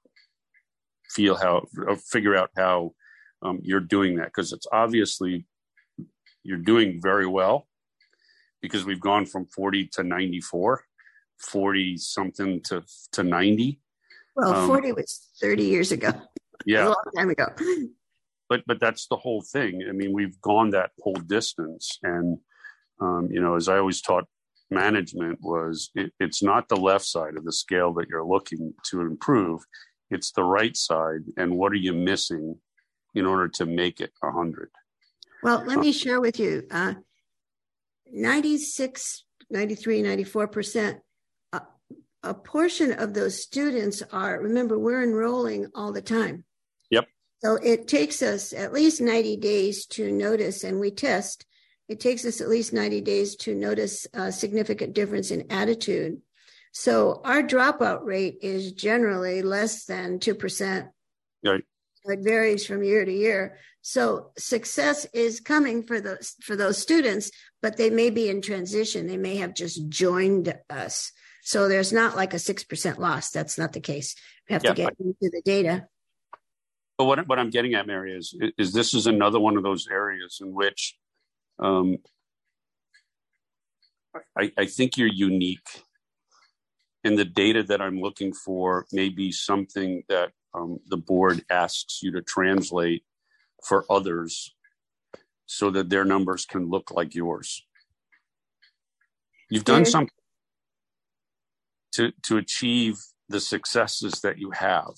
feel how, figure out how um, you're doing that, because it's obviously you're doing very well, because we've gone from forty to ninety-four, forty something to, to ninety. Well, Um, forty was thirty years ago. Yeah. A long time ago. But but that's the whole thing. I mean, we've gone that whole distance. And, um, you know, as I always taught management, was it, it's not the left side of the scale that you're looking to improve. It's the right side. And what are you missing in order to make it one hundred? Well, let me share with you, uh, ninety-six, ninety-three, ninety-four percent. A portion of those students are, remember, we're enrolling all the time. Yep. So it takes us at least ninety days to notice, and we test. It takes us at least ninety days to notice a significant difference in attitude. So our dropout rate is generally less than two percent. Right. It varies from year to year. So success is coming for those, for those students, but they may be in transition. They may have just joined us. So there's not like a six percent loss. That's not the case. We have Yeah, to get but, into the data. But what, what I'm getting at, Mary, is, is this is another one of those areas in which um, I, I think you're unique. And the data that I'm looking for may be something that um, the board asks you to translate for others so that their numbers can look like yours. You've done There's- something to to achieve the successes that you have.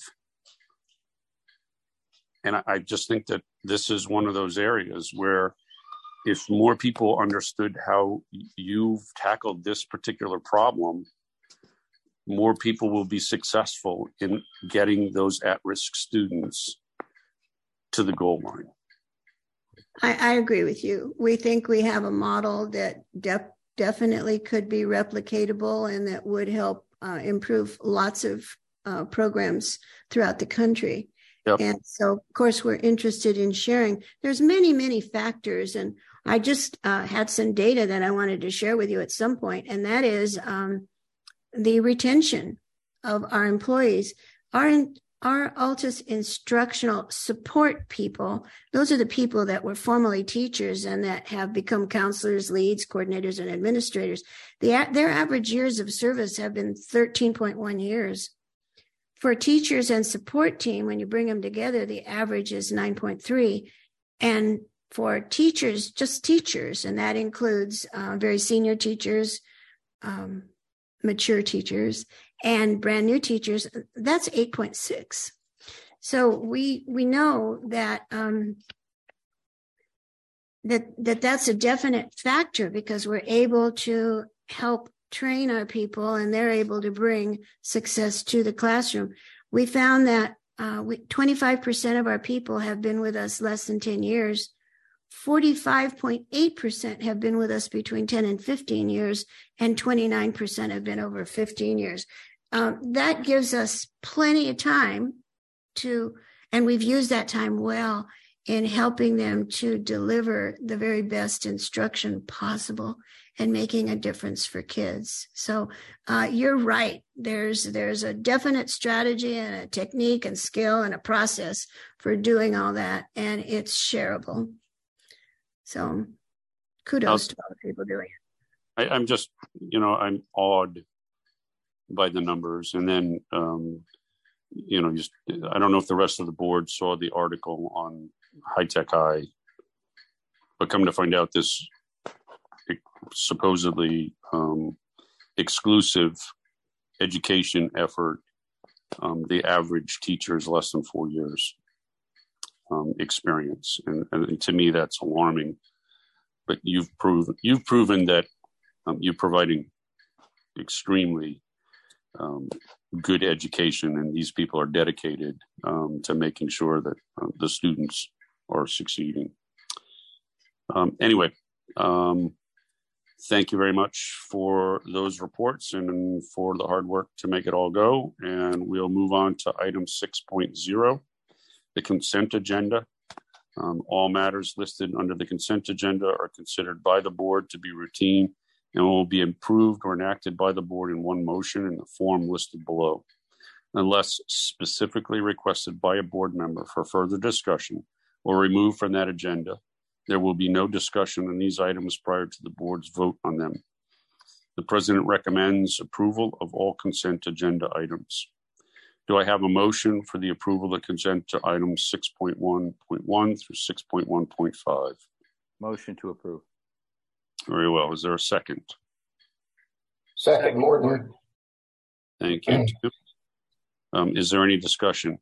And I, I just think that this is one of those areas where if more people understood how you've tackled this particular problem, more people will be successful in getting those at-risk students to the goal line. I, I agree with you. We think we have a model that def- definitely could be replicatable and that would help uh, improve lots of uh, programs throughout the country. Yep. And so, of course, we're interested in sharing. There's many, many factors. And I just uh, had some data that I wanted to share with you at some point, and that is um, the retention of our employees. Our Our Altus instructional support people, those are the people that were formerly teachers and that have become counselors, leads, coordinators, and administrators. The, their average years of service have been thirteen point one years. For teachers and support team, when you bring them together, the average is nine point three. And for teachers, just teachers, and that includes uh, very senior teachers, um, mature teachers, and brand new teachers, that's eight point six. So we we know that um, that that that's a definite factor because we're able to help train our people and they're able to bring success to the classroom. We found that uh, we, twenty-five percent of our people have been with us less than ten years. forty-five point eight percent have been with us between ten and fifteen years, and twenty-nine percent have been over fifteen years. Um, that gives us plenty of time to, and we've used that time well in helping them to deliver the very best instruction possible and making a difference for kids. So uh, you're right. There's there's a definite strategy and a technique and skill and a process for doing all that, and it's shareable. So kudos to all the people doing it. I, I'm just, you know, I'm awed by the numbers. And then, um, you know, just I don't know if the rest of the board saw the article on High Tech High, but come to find out this supposedly um, exclusive education effort, um, the average teacher is less than four years um, experience, and, and to me that's alarming. But you've proven you've proven that um, you're providing extremely um, good education, and these people are dedicated um, to making sure that uh, the students are succeeding. Um, anyway, um, thank you very much for those reports and for the hard work to make it all go. And we'll move on to item six point zero, the consent agenda. Um, all matters listed under the consent agenda are considered by the board to be routine and will be approved or enacted by the board in one motion in the form listed below. Unless specifically requested by a board member for further discussion or removed from that agenda, there will be no discussion on these items prior to the board's vote on them. The president recommends approval of all consent agenda items. Do I have a motion for the approval of consent to items six point one point one through six point one point five? Motion to approve. Very well. Is there a second? Second, Morton. Thank you. Um, is there any discussion?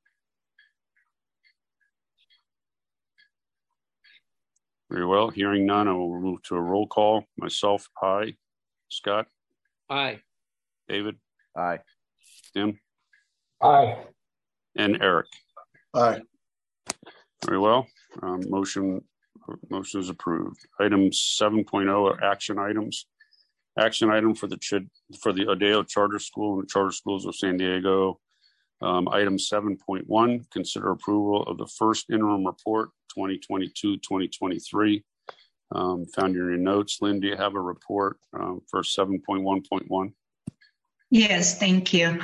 Very well. Hearing none, I will move to a roll call. Myself, aye. Scott? Aye. David? Aye. Tim? Aye. And Eric? Aye. Very well. Um, motion, motion is approved. Item seven point oh are action items. Action item for the Ch- for the Adeo Charter School and the Charter Schools of San Diego. Um, item seven point one, consider approval of the first interim report twenty twenty-two twenty twenty-three. Um, found in your notes. Lynn, do you have a report um, for seven point one point one? Yes, thank you.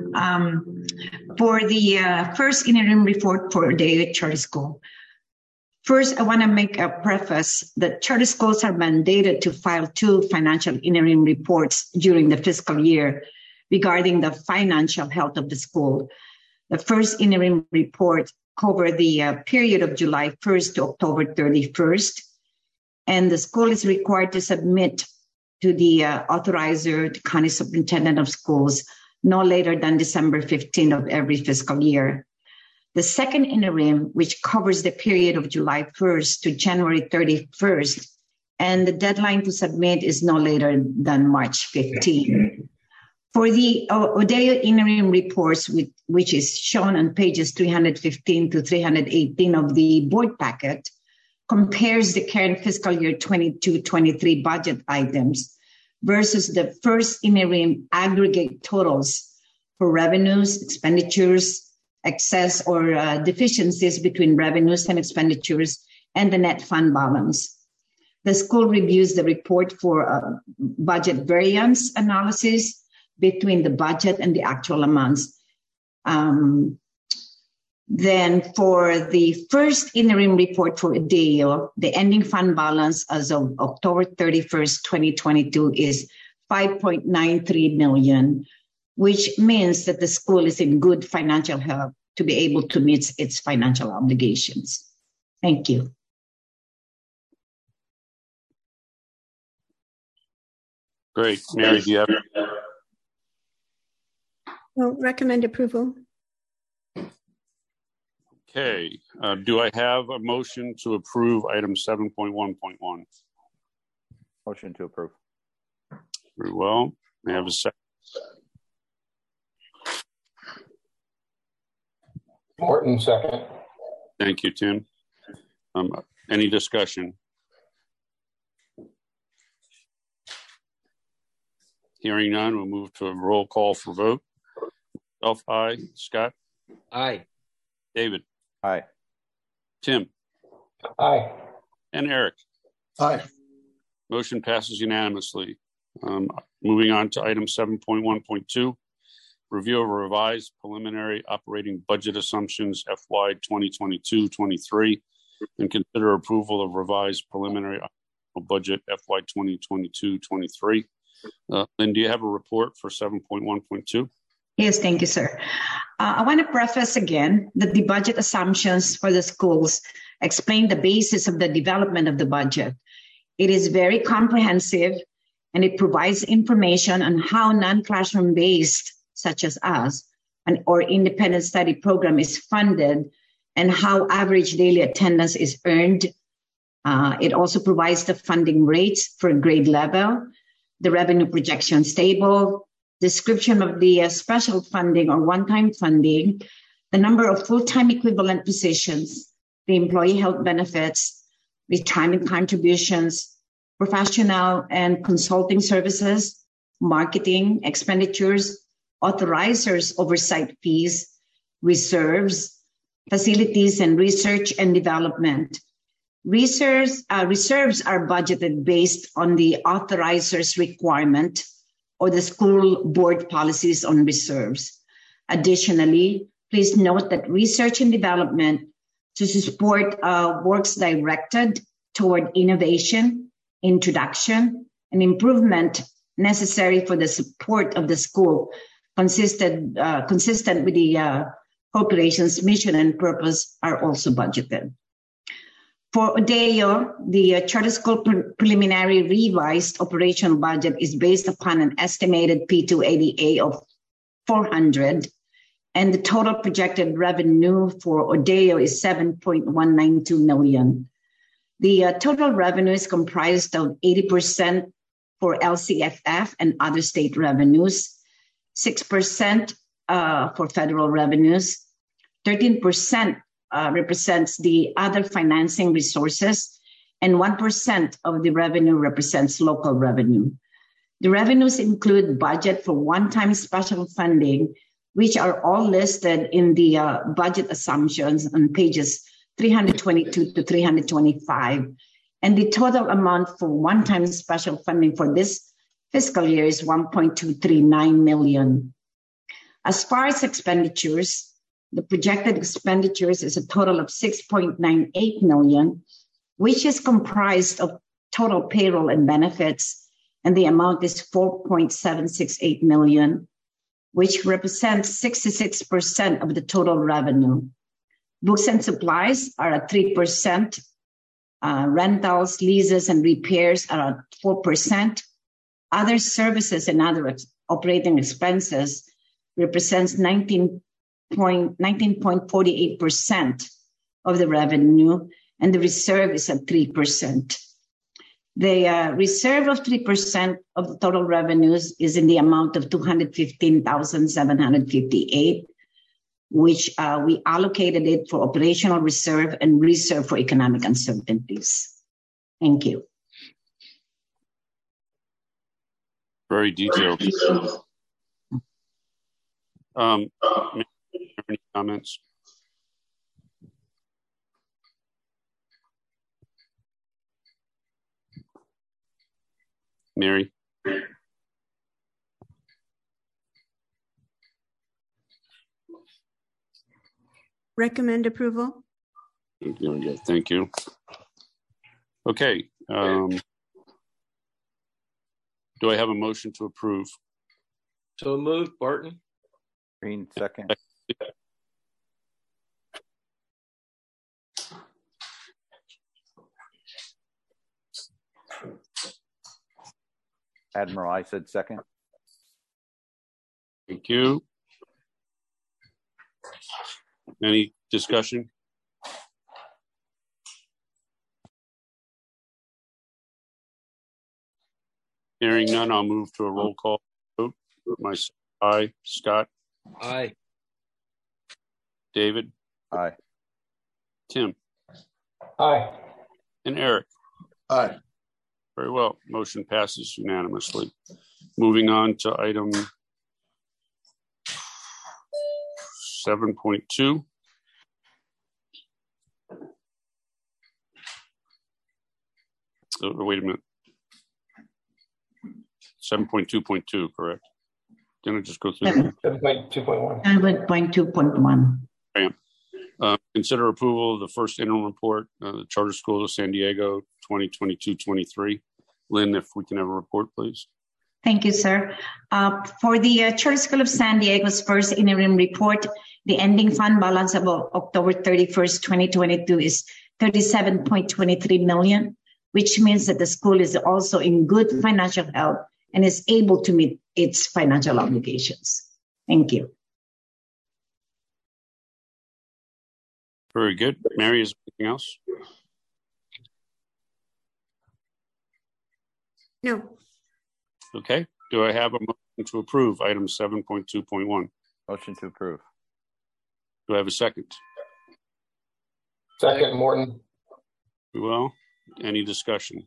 Um, for the uh, first interim report for the charter school, first I want to make a preface that charter schools are mandated to file two financial interim reports during the fiscal year regarding the financial health of the school. The first interim report covered the uh, period of July first to October thirty-first, and the school is required to submit to the uh, authorizer, the county superintendent of schools, no later than December fifteenth of every fiscal year. The second interim, which covers the period of July first to January thirty-first, and the deadline to submit is no later than March fifteenth. For the uh, Adeo interim reports, with, which is shown on pages three hundred fifteen to three hundred eighteen of the board packet, compares the current fiscal year twenty-two twenty-three budget items versus the first interim aggregate totals for revenues, expenditures, excess or uh, deficiencies between revenues and expenditures, and the net fund balance. The school reviews the report for uh, budget variance analysis between the budget and the actual amounts. Um, Then for the first interim report for Adeo, the ending fund balance as of October thirty-first, twenty twenty-two is five point nine three million, which means that the school is in good financial health to be able to meet its financial obligations. Thank you. Great. Mary, do you have? Well, recommend approval. Okay. Uh, do I have a motion to approve item seven point one point one? Motion to approve. Very well. May I have a second? Morton, second. Thank you, Tim. Um, any discussion? Hearing none, we'll move to a roll call for vote. Self, aye. Scott? Aye. David? Aye. Tim? Aye. And Eric? Aye. Motion passes unanimously. Um, moving on to item seven point one point two, review of revised preliminary operating budget assumptions F Y twenty twenty-two twenty-three and consider approval of revised preliminary budget F Y twenty twenty-two twenty-three. Uh, Lynn, do you have a report for seven point one point two? Yes, thank you, sir. Uh, I want to preface again that the budget assumptions for the schools explain the basis of the development of the budget. It is very comprehensive, and it provides information on how non-classroom based, such as us, an, or independent study program is funded and how average daily attendance is earned. Uh, it also provides the funding rates for grade level, the revenue projections table, description of the uh, special funding or one-time funding, the number of full-time equivalent positions, the employee health benefits, retirement contributions, professional and consulting services, marketing expenditures, authorizers oversight fees, reserves, facilities and research and development. Reserves, uh, reserves are budgeted based on the authorizer's requirement or the school board policies on reserves. Additionally, please note that research and development to support uh, works directed toward innovation, introduction, and improvement necessary for the support of the school, consistent, uh, consistent with the uh, corporation's mission and purpose, are also budgeted. For Odeo, the uh, charter school pre- preliminary revised operational budget is based upon an estimated P two A D A of four hundred, and the total projected revenue for Odeo is seven point one nine two million. The uh, total revenue is comprised of eighty percent for L C F F and other state revenues, six percent uh, for federal revenues, thirteen percent uh, represents the other financing resources, and one percent of the revenue represents local revenue. The revenues include budget for one-time special funding, which are all listed in the uh, budget assumptions on pages three twenty-two to three twenty-five. And the total amount for one-time special funding for this fiscal year is one point two three nine million. As far as expenditures, the projected expenditures is a total of six point nine eight million, which is comprised of total payroll and benefits, and the amount is four point seven six eight million, which represents sixty-six percent of the total revenue. Books and supplies are at three percent. Uh, rentals, leases, and repairs are at four percent. Other services and other ex- operating expenses represents nineteen point four eight percent of the revenue, and the reserve is at three percent. The uh, reserve of three percent of the total revenues is in the amount of two hundred fifteen thousand seven hundred fifty-eight, which uh, we allocated it for operational reserve and reserve for economic uncertainties. Thank you. Very detailed. Um, any comments? Mary? Recommend approval. Thank you. Okay. Um, do I have a motion to approve? So moved, Barton. Green, second. Admiral, I said second. Thank you. Any discussion? Hearing none, I'll move to a roll call vote. Myself, aye. Scott? Aye. David? Aye. Tim? Aye. And Eric? Aye. Very well. Motion passes unanimously. Moving on to item seven point two. Oh, wait a minute. seven point two point two, correct? Didn't I just go through that? seven point two point one. seven point two point one. Uh, consider approval of the first interim report, uh, the Charter School of San Diego twenty twenty-two twenty-three. Lynn, if we can have a report, please. Thank you, sir. Uh, for the uh, Charter School of San Diego's first interim report, the ending fund balance of October thirty-first, twenty twenty-two is thirty-seven point two three million, which means that the school is also in good financial health and is able to meet its financial obligations. Thank you. Very good. Mary, is there anything else? No. Okay. Do I have a motion to approve item seven point two point one? Motion to approve. Do I have a second? Second, Morton. Well, any discussion?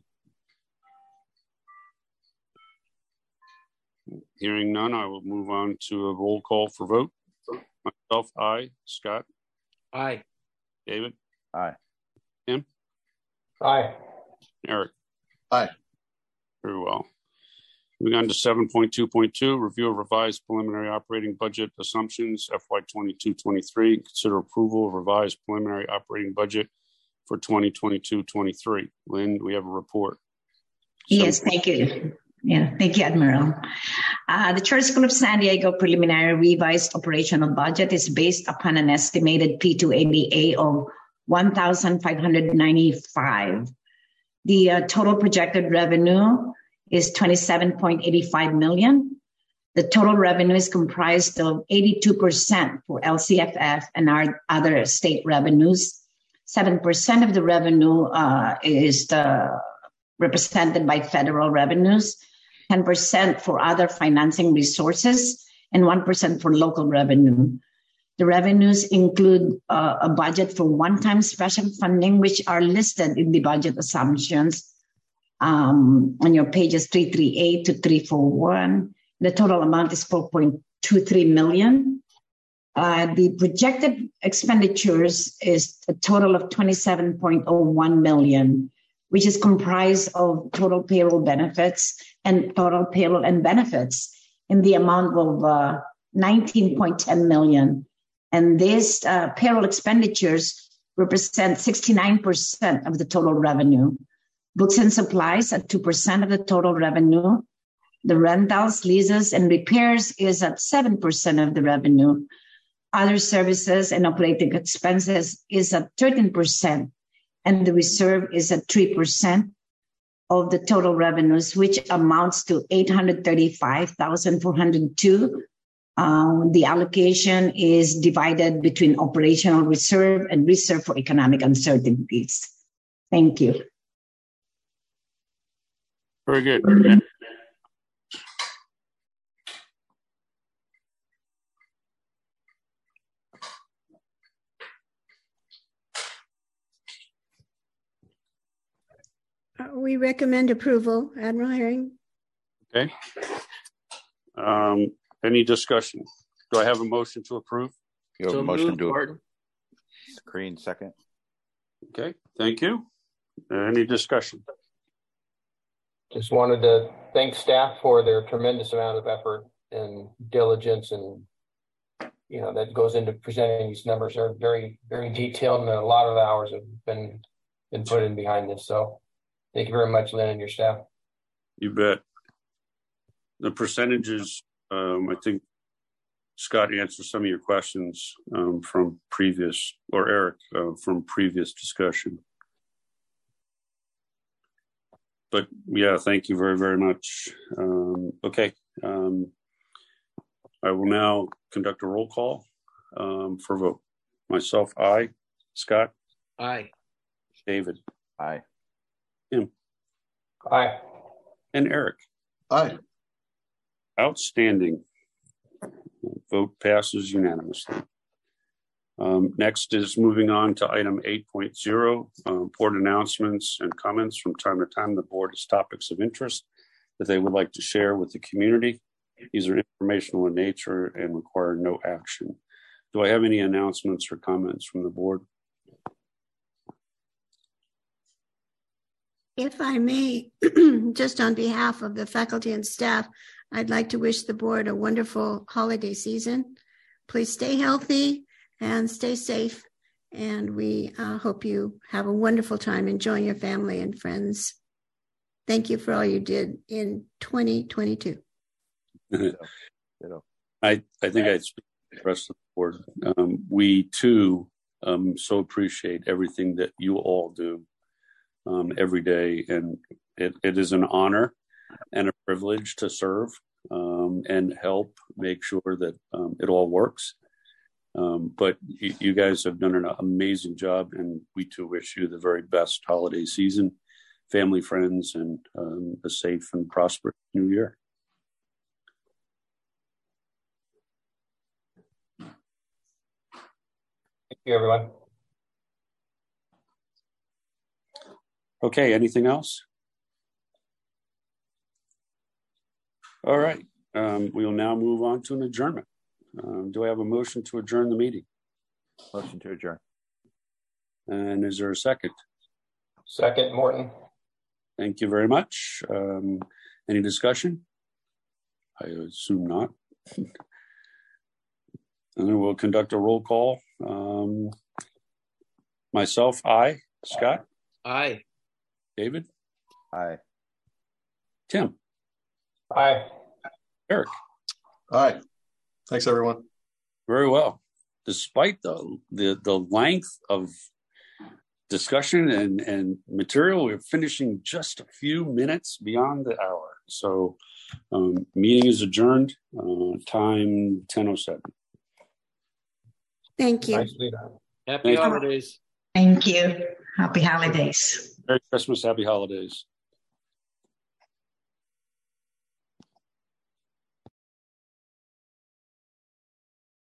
Hearing none, I will move on to a roll call for vote. Myself, aye. Scott? Aye. David? Aye. Tim? Aye. Eric? Aye. Very well. Moving on to seven point two point two, review of revised preliminary operating budget assumptions, F Y twenty-two twenty-three. Consider approval of revised preliminary operating budget for twenty twenty-two twenty-three. Lynn, we have a report. Yes, thank you. Yeah, thank you, Admiral. Uh, the Charter School of San Diego preliminary revised operational budget is based upon an estimated P two A D A of one thousand five hundred ninety-five. The uh, total projected revenue is twenty-seven point eight five million. The total revenue is comprised of eighty-two percent for L C F F and our other state revenues. seven percent of the revenue uh, is the, represented by federal revenues, ten percent for other financing resources, and one percent for local revenue. The revenues include uh, a budget for one-time special funding, which are listed in the budget assumptions um, on your pages three thirty-eight to three forty-one. The total amount is four point two three million. Uh, the projected expenditures is a total of twenty-seven point zero one million, which is comprised of total payroll benefits and total payroll and benefits in the amount of uh, nineteen point one zero million. And these uh, payroll expenditures represent sixty-nine percent of the total revenue. Books and supplies at two percent of the total revenue. The rentals, leases, and repairs is at seven percent of the revenue. Other services and operating expenses is at thirteen percent. And the reserve is at three percent of the total revenues, which amounts to eight hundred thirty-five thousand four hundred two. Um, the allocation is divided between operational reserve and reserve for economic uncertainties. Thank you. Very good. We recommend approval, Admiral Herring. Okay. Um, any discussion? Do I have a motion to approve? You have So a motion moved, to Martin. Green, second. Okay, thank you. Any discussion? Just wanted to thank staff for their tremendous amount of effort and diligence, and you know that goes into presenting these numbers. Are very, very detailed, and a lot of hours have been been put in behind this. So, thank you very much, Lynn, and your staff. You bet. The percentages, um, I think Scott answered some of your questions um, from previous, or Eric, uh, from previous discussion. But yeah, thank you very, very much. Um, okay. Um, I will now conduct a roll call um, for vote. Myself, aye. Scott? Aye. David? Aye. Tim? Aye. And Eric? Aye. Outstanding. Vote passes unanimously. Um, next is moving on to item eight point oh, um, board announcements and comments. From time to time, the board has topics of interest that they would like to share with the community. These are informational in nature and require no action. Do I have any announcements or comments from the board? If I may, just on behalf of the faculty and staff, I'd like to wish the board a wonderful holiday season. Please stay healthy and stay safe. And we uh, hope you have a wonderful time enjoying your family and friends. Thank you for all you did in twenty twenty-two. I, I think I speak for the rest of the board. Um, we too um, so appreciate everything that you all do um, every day. And it, it is an honor and a privilege to serve um, and help make sure that um, it all works. Um, but you, you guys have done an amazing job, and we too wish you the very best holiday season, family, friends, and um, a safe and prosperous new year. Thank you, everyone. Okay, anything else? All right, um, we will now move on to an adjournment. Um, do I have a motion to adjourn the meeting? Motion to adjourn. And is there a second? Second, Morton. Thank you very much. Um, any discussion? I assume not. And then we'll conduct a roll call. Um, myself, aye. Scott? Aye. David? Aye. Tim? Aye. Eric? Aye. Thanks, everyone. Very well. Despite the the, the length of discussion and, and material, we're finishing just a few minutes beyond the hour. So um, meeting is adjourned, uh, time ten oh seven. Thank you. Nicely done. Happy Thank you. holidays. Thank you. Happy holidays. Merry Christmas, happy holidays.